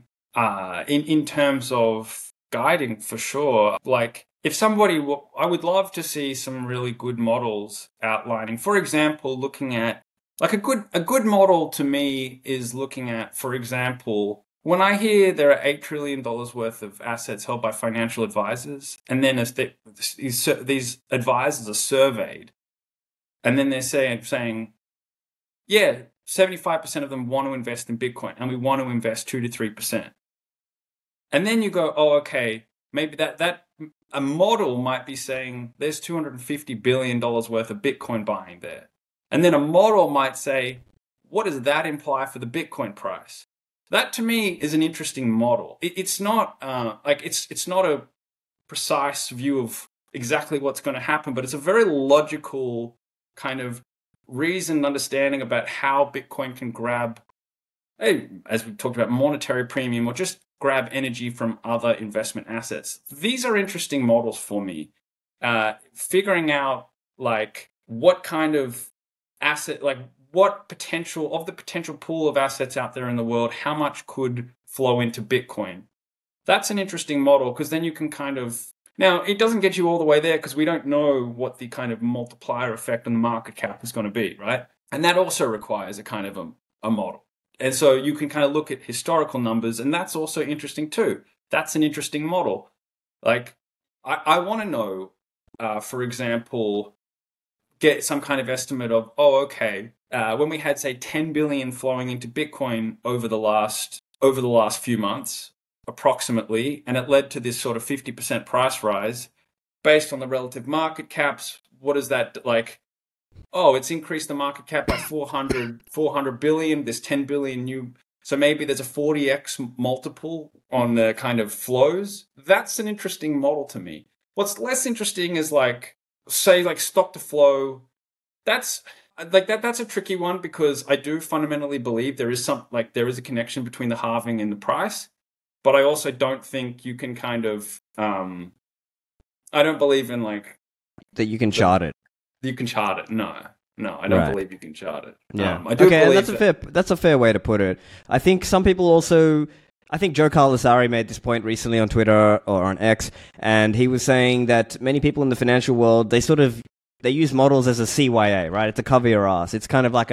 Speaker 2: in terms of guiding, for sure. Like, if somebody, I would love to see some really good models outlining, for example, looking at like a good model to me is looking at, for example, when I hear there are $8 trillion worth of assets held by financial advisors, and then as these advisors are surveyed, and then they're saying, yeah, 75% of them want to invest in Bitcoin, and we want to invest 2 to 3%. And then you go, oh, okay, maybe that a model might be saying there's $250 billion worth of Bitcoin buying there. And then a model might say, what does that imply for the Bitcoin price? That to me is an interesting model. It's not it's not a precise view of exactly what's going to happen, but it's a very logical kind of reasoned understanding about how Bitcoin can grab, as we talked about, monetary premium, or just grab energy from other investment assets. These are interesting models for me. Figuring out like what kind of asset, like what potential of the potential pool of assets out there in the world, how much could flow into Bitcoin. That's an interesting model, because then you can kind of, now it doesn't get you all the way there because we don't know what the kind of multiplier effect on the market cap is going to be, right? And that also requires a kind of a model. And so you can kind of look at historical numbers, and that's also interesting too. that's an interesting model. Like, I want to know, for example, get some kind of estimate of, oh, okay, when we had say 10 billion flowing into Bitcoin over the last few months, approximately, and it led to this sort of 50% price rise based on the relative market caps. What is that like? Oh, it's increased the market cap by 400 billion. There's 10 billion new. So maybe there's a 40x multiple on the kind of flows. That's an interesting model to me. What's less interesting is like, say, like stock to flow. That's that's a tricky one because I do fundamentally believe there is there is a connection between the halving and the price, but I also don't think you can kind of I don't believe in like
Speaker 1: that you can chart it.
Speaker 2: You can chart it. No, I don't believe you can chart it.
Speaker 1: Yeah,
Speaker 2: I do believe
Speaker 1: and that's a fair way to put it. I think some people also. I think Joe Carlasari made this point recently on Twitter or on X, and he was saying that many people in the financial world they use models as a CYA, right? It's a cover your ass. It's kind of like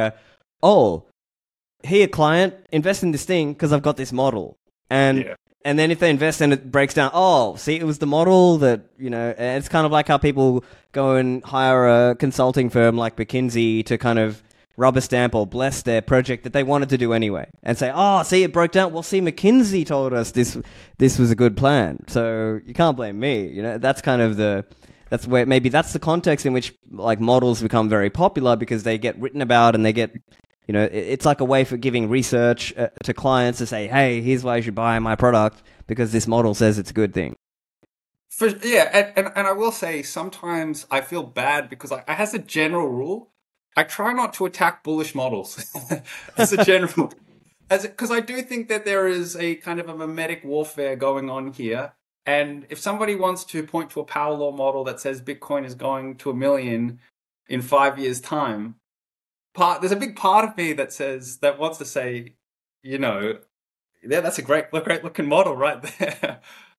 Speaker 1: here, client, invest in this thing because I've got this model. And then if they invest and it breaks down, see, it was the model that, and it's kind of like how people go and hire a consulting firm like McKinsey to kind of rubber stamp or bless their project that they wanted to do anyway and say, see, it broke down. Well, see, McKinsey told us this was a good plan. So you can't blame me. That's kind of that's where maybe that's the context in which like models become very popular because they get written about and they get, it's like a way for giving research to clients to say, hey, here's why you should buy my product because this model says it's a good thing.
Speaker 2: And I will say sometimes I feel bad because as a general rule, I try not to attack bullish models as a general, because I do think that there is a kind of a mimetic warfare going on here. And if somebody wants to point to a power law model that says Bitcoin is going to 1 million in 5 years' time, there's a big part of me that wants to say, yeah, that's a great looking model right there.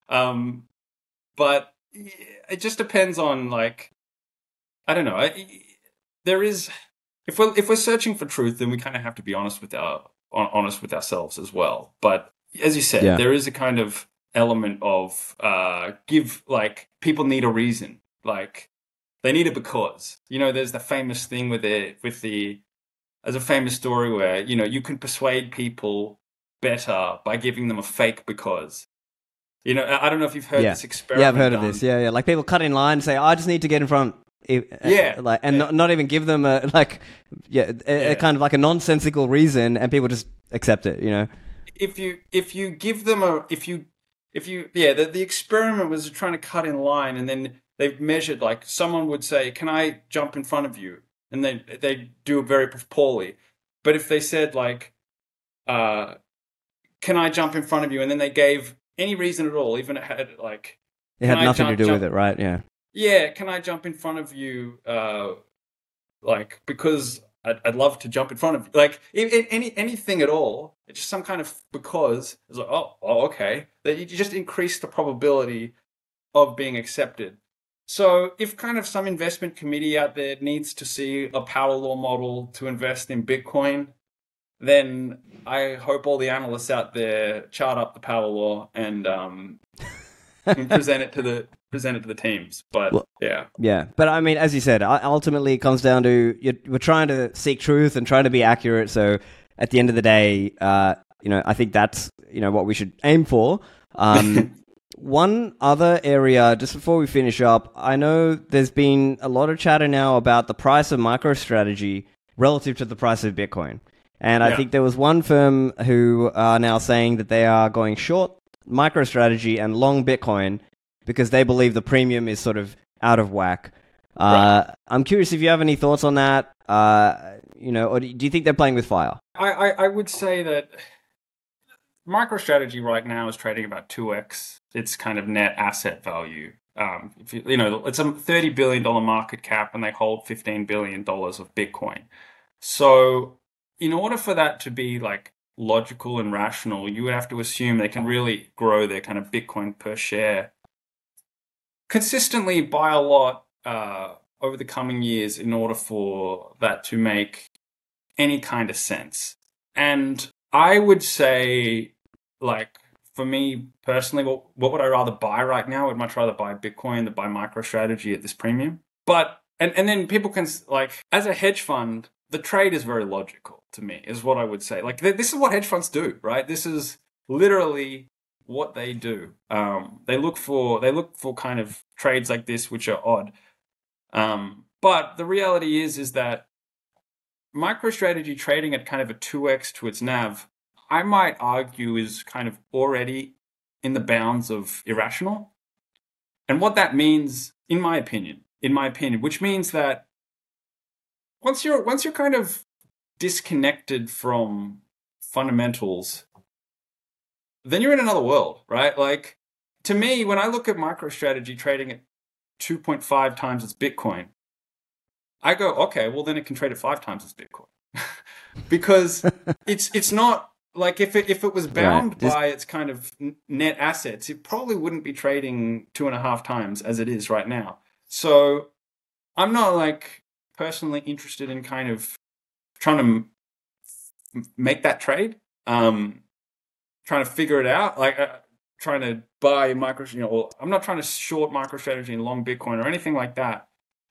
Speaker 2: But it just depends on like, I don't know. There is, if we're searching for truth, then we kind of have to be honest with ourselves as well. But as you said, there is a kind of element of people need a reason, like they need it because there's the famous thing there's a famous story where you can persuade people better by giving them a fake because. I don't know if you've heard this experiment.
Speaker 1: Yeah, I've heard of this. Yeah. Like people cut in line and say, I just need to get in front. Not even give them a kind of like a nonsensical reason, and people just accept it.
Speaker 2: If you give them the experiment was trying to cut in line, and then they've measured like someone would say, "Can I jump in front of you?" and they do it very poorly. But if they said like, "Can I jump in front of you?" and then they gave any reason at all, even it had like
Speaker 1: it had nothing to do with it, right? Yeah.
Speaker 2: Yeah, can I jump in front of you? Because I'd love to jump in front of you. Like anything at all. It's just some kind of because. It's like, okay. That you just increase the probability of being accepted. So if kind of some investment committee out there needs to see a power law model to invest in Bitcoin, then I hope all the analysts out there chart up the power law and present it to the teams. But
Speaker 1: yeah. But I mean, as you said, ultimately it comes down to we're trying to seek truth and trying to be accurate. So at the end of the day, I think that's what we should aim for. One other area, just before we finish up, I know there's been a lot of chatter now about the price of MicroStrategy relative to the price of Bitcoin. And I think there was one firm who are now saying that they are going short MicroStrategy and long Bitcoin because they believe the premium is sort of out of whack. I'm curious if you have any thoughts on that, or do you think they're playing with fire?
Speaker 2: I would say that MicroStrategy right now is trading about 2x its kind of net asset value. It's a $30 billion market cap and they hold $15 billion of Bitcoin. So in order for that to be like logical and rational, you would have to assume they can really grow their kind of Bitcoin per share consistently by a lot over the coming years in order for that to make any kind of sense. And I would say, like, for me personally, what would I rather buy right now? I'd much rather buy Bitcoin than buy MicroStrategy at this premium. But and then people can like, as a hedge fund, the trade is very logical to me, is what I would say. Like this is what hedge funds do, right? This is literally what they do. They look for kind of trades like this, which are odd. But the reality is that MicroStrategy trading at kind of a 2x to its NAV, I might argue is kind of already in the bounds of irrational. And what that means, in my opinion, which means that once you're kind of disconnected from fundamentals, then you're in another world, right? Like, to me, when I look at MicroStrategy trading at 2.5 times its Bitcoin, I go, okay, well then it can trade at 5 times its Bitcoin. Because it's not like, if it was bound by its kind of net assets, it probably wouldn't be trading 2.5 times as it is right now. So I'm not like personally interested in kind of trying to make that trade, trying to figure it out, like trying to buy or I'm not trying to short MicroStrategy and long Bitcoin or anything like that,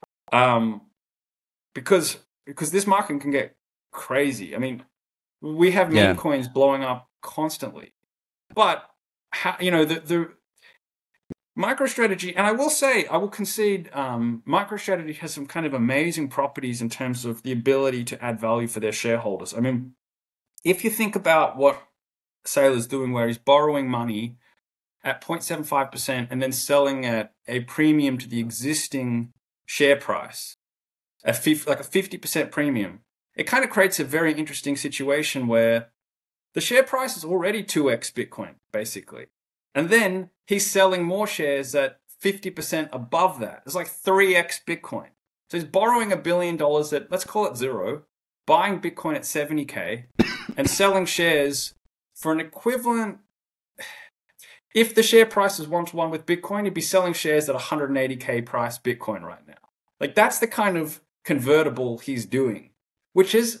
Speaker 2: because this market can get crazy. I mean, we have meme coins blowing up constantly, but the MicroStrategy, and I will concede, MicroStrategy has some kind of amazing properties in terms of the ability to add value for their shareholders. I mean, if you think about what Saylor's doing, where he's borrowing money at 0.75% and then selling at a premium to the existing share price, like a 50% premium, it kind of creates a very interesting situation where the share price is already 2x Bitcoin, basically. And then he's selling more shares at 50% above that. It's like 3x Bitcoin. So he's borrowing $1 billion at, let's call it zero, buying Bitcoin at 70K, and selling shares for an equivalent. If the share price is 1-to-1 with Bitcoin, he'd be selling shares at 180K price Bitcoin right now. Like, that's the kind of convertible he's doing, which is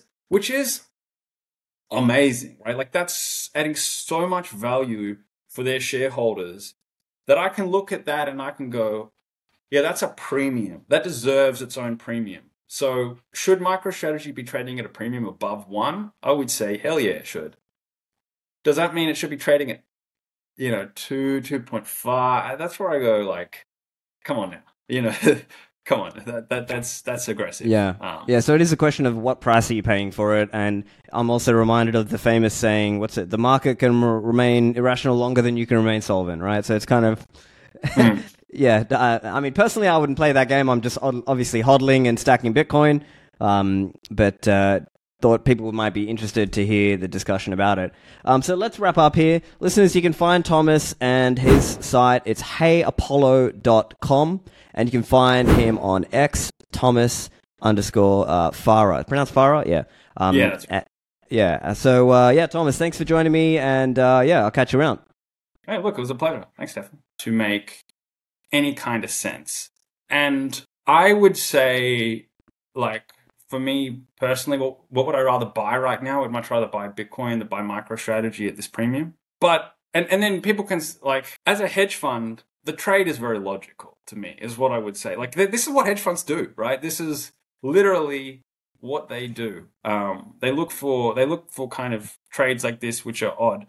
Speaker 2: amazing, right? Like, that's adding so much value for their shareholders that I can look at that and I can go, yeah, that's a premium. That deserves its own premium. So should MicroStrategy be trading at a premium above 1? I would say, hell yeah, it should. Does that mean it should be trading at, 2, 2.5? That's where I go, like, come on now. Come on, that's aggressive.
Speaker 1: Yeah. So it is a question of what price are you paying for it, and I'm also reminded of the famous saying, the market can remain irrational longer than you can remain solvent, right? So it's kind of, I mean, personally, I wouldn't play that game. I'm just obviously hodling and stacking Bitcoin, but thought people might be interested to hear the discussion about it. So let's wrap up here. Listeners, you can find Thomas and his site. It's heyapollo.com. And you can find him on X, Thomas _Farah. Pronounced Farah? Yeah.
Speaker 2: That's right.
Speaker 1: Yeah. So, Thomas, thanks for joining me. And, I'll catch you around.
Speaker 2: Hey, look, it was a pleasure. Thanks, Stefan. To make any kind of sense. And I would say, like, for me personally, what would I rather buy right now? I'd much rather buy Bitcoin than buy MicroStrategy at this premium. But, and then people can, like, as a hedge fund, the trade is very logical to me, is what I would say. Like, this is what hedge funds do, right? This is literally what they do. They look for kind of trades like this, which are odd.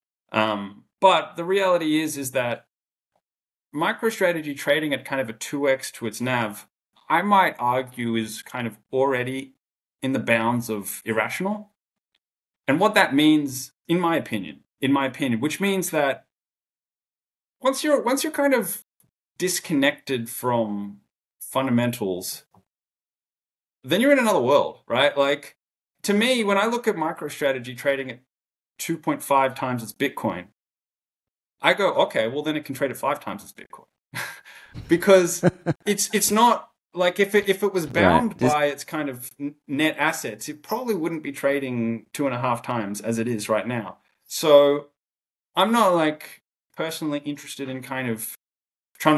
Speaker 2: But the reality is that MicroStrategy trading at kind of a 2x to its NAV, I might argue is kind of already in the bounds of irrational. And what that means, in my opinion, which means that once you're kind of disconnected from fundamentals, then you're in another world, right? Like, to me, when I look at MicroStrategy trading at 2.5 times its Bitcoin, I go, okay, well then it can trade at 5 times its Bitcoin. Because it's not like, if it was bound by its kind of net assets, it probably wouldn't be trading 2.5 times as it is right now. So I'm not like personally interested in kind of trying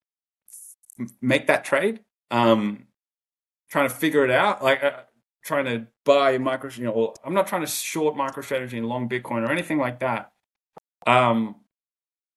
Speaker 2: to make that trade, trying to figure it out, like trying to buy I'm not trying to short MicroStrategy and long Bitcoin or anything like that,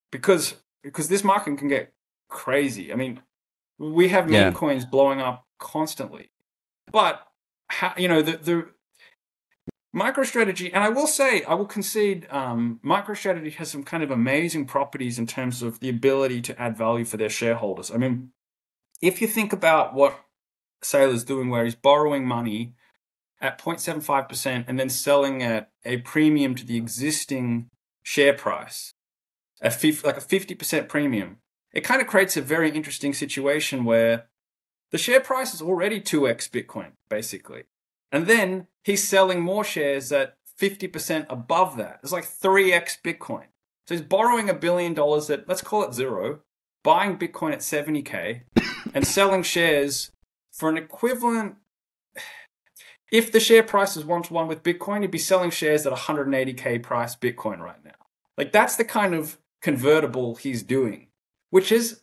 Speaker 2: because this market can get crazy. I mean, we have meme coins blowing up constantly, but how, the MicroStrategy, and I will concede, MicroStrategy has some kind of amazing properties in terms of the ability to add value for their shareholders. I mean, if you think about what Saylor's doing, where he's borrowing money at 0.75% and then selling at a premium to the existing share price, like a 50% premium, it kind of creates a very interesting situation where the share price is already 2x Bitcoin, basically. And then he's selling more shares at 50% above that. It's like 3x Bitcoin. So he's borrowing $1 billion at, let's call it zero, buying Bitcoin at 70K, and selling shares for an equivalent. If the share price is 1-to-1 with Bitcoin, he'd be selling shares at 180K price Bitcoin right now. Like, that's the kind of convertible he's doing, which is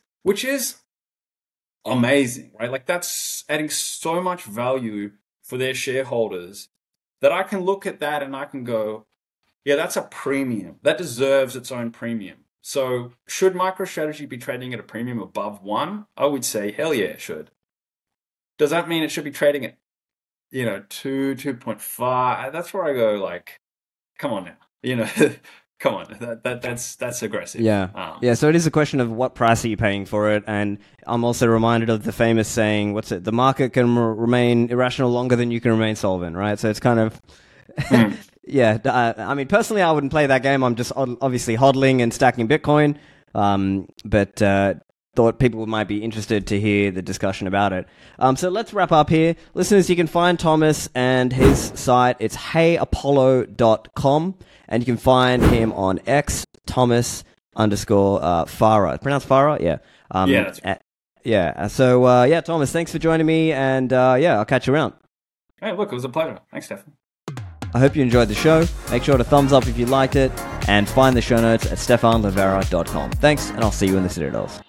Speaker 2: amazing, right? Like, that's adding so much value for their shareholders that I can look at that and I can go, yeah, that's a premium. That deserves its own premium. So should MicroStrategy be trading at a premium above 1? I would say, hell yeah, it should. Does that mean it should be trading at, 2, 2.5? That's where I go, like, come on now. Come on, that's aggressive.
Speaker 1: Yeah. So it is a question of what price are you paying for it, and I'm also reminded of the famous saying, the market can remain irrational longer than you can remain solvent, right? So it's kind of, I mean, personally, I wouldn't play that game. I'm just obviously hodling and stacking Bitcoin, but thought people might be interested to hear the discussion about it. So let's wrap up here. Listeners, you can find Thomas and his site. It's heyapollo.com. And you can find him on X, Thomas _Farah. Pronounced Farah? Yeah.
Speaker 2: That's right.
Speaker 1: So, Thomas, thanks for joining me. And I'll catch you around.
Speaker 2: Hey, look, it was a pleasure. Thanks, Stefan.
Speaker 1: I hope you enjoyed the show. Make sure to thumbs up if you liked it. And find the show notes at stefanlivera.com. Thanks, and I'll see you in the Citadels.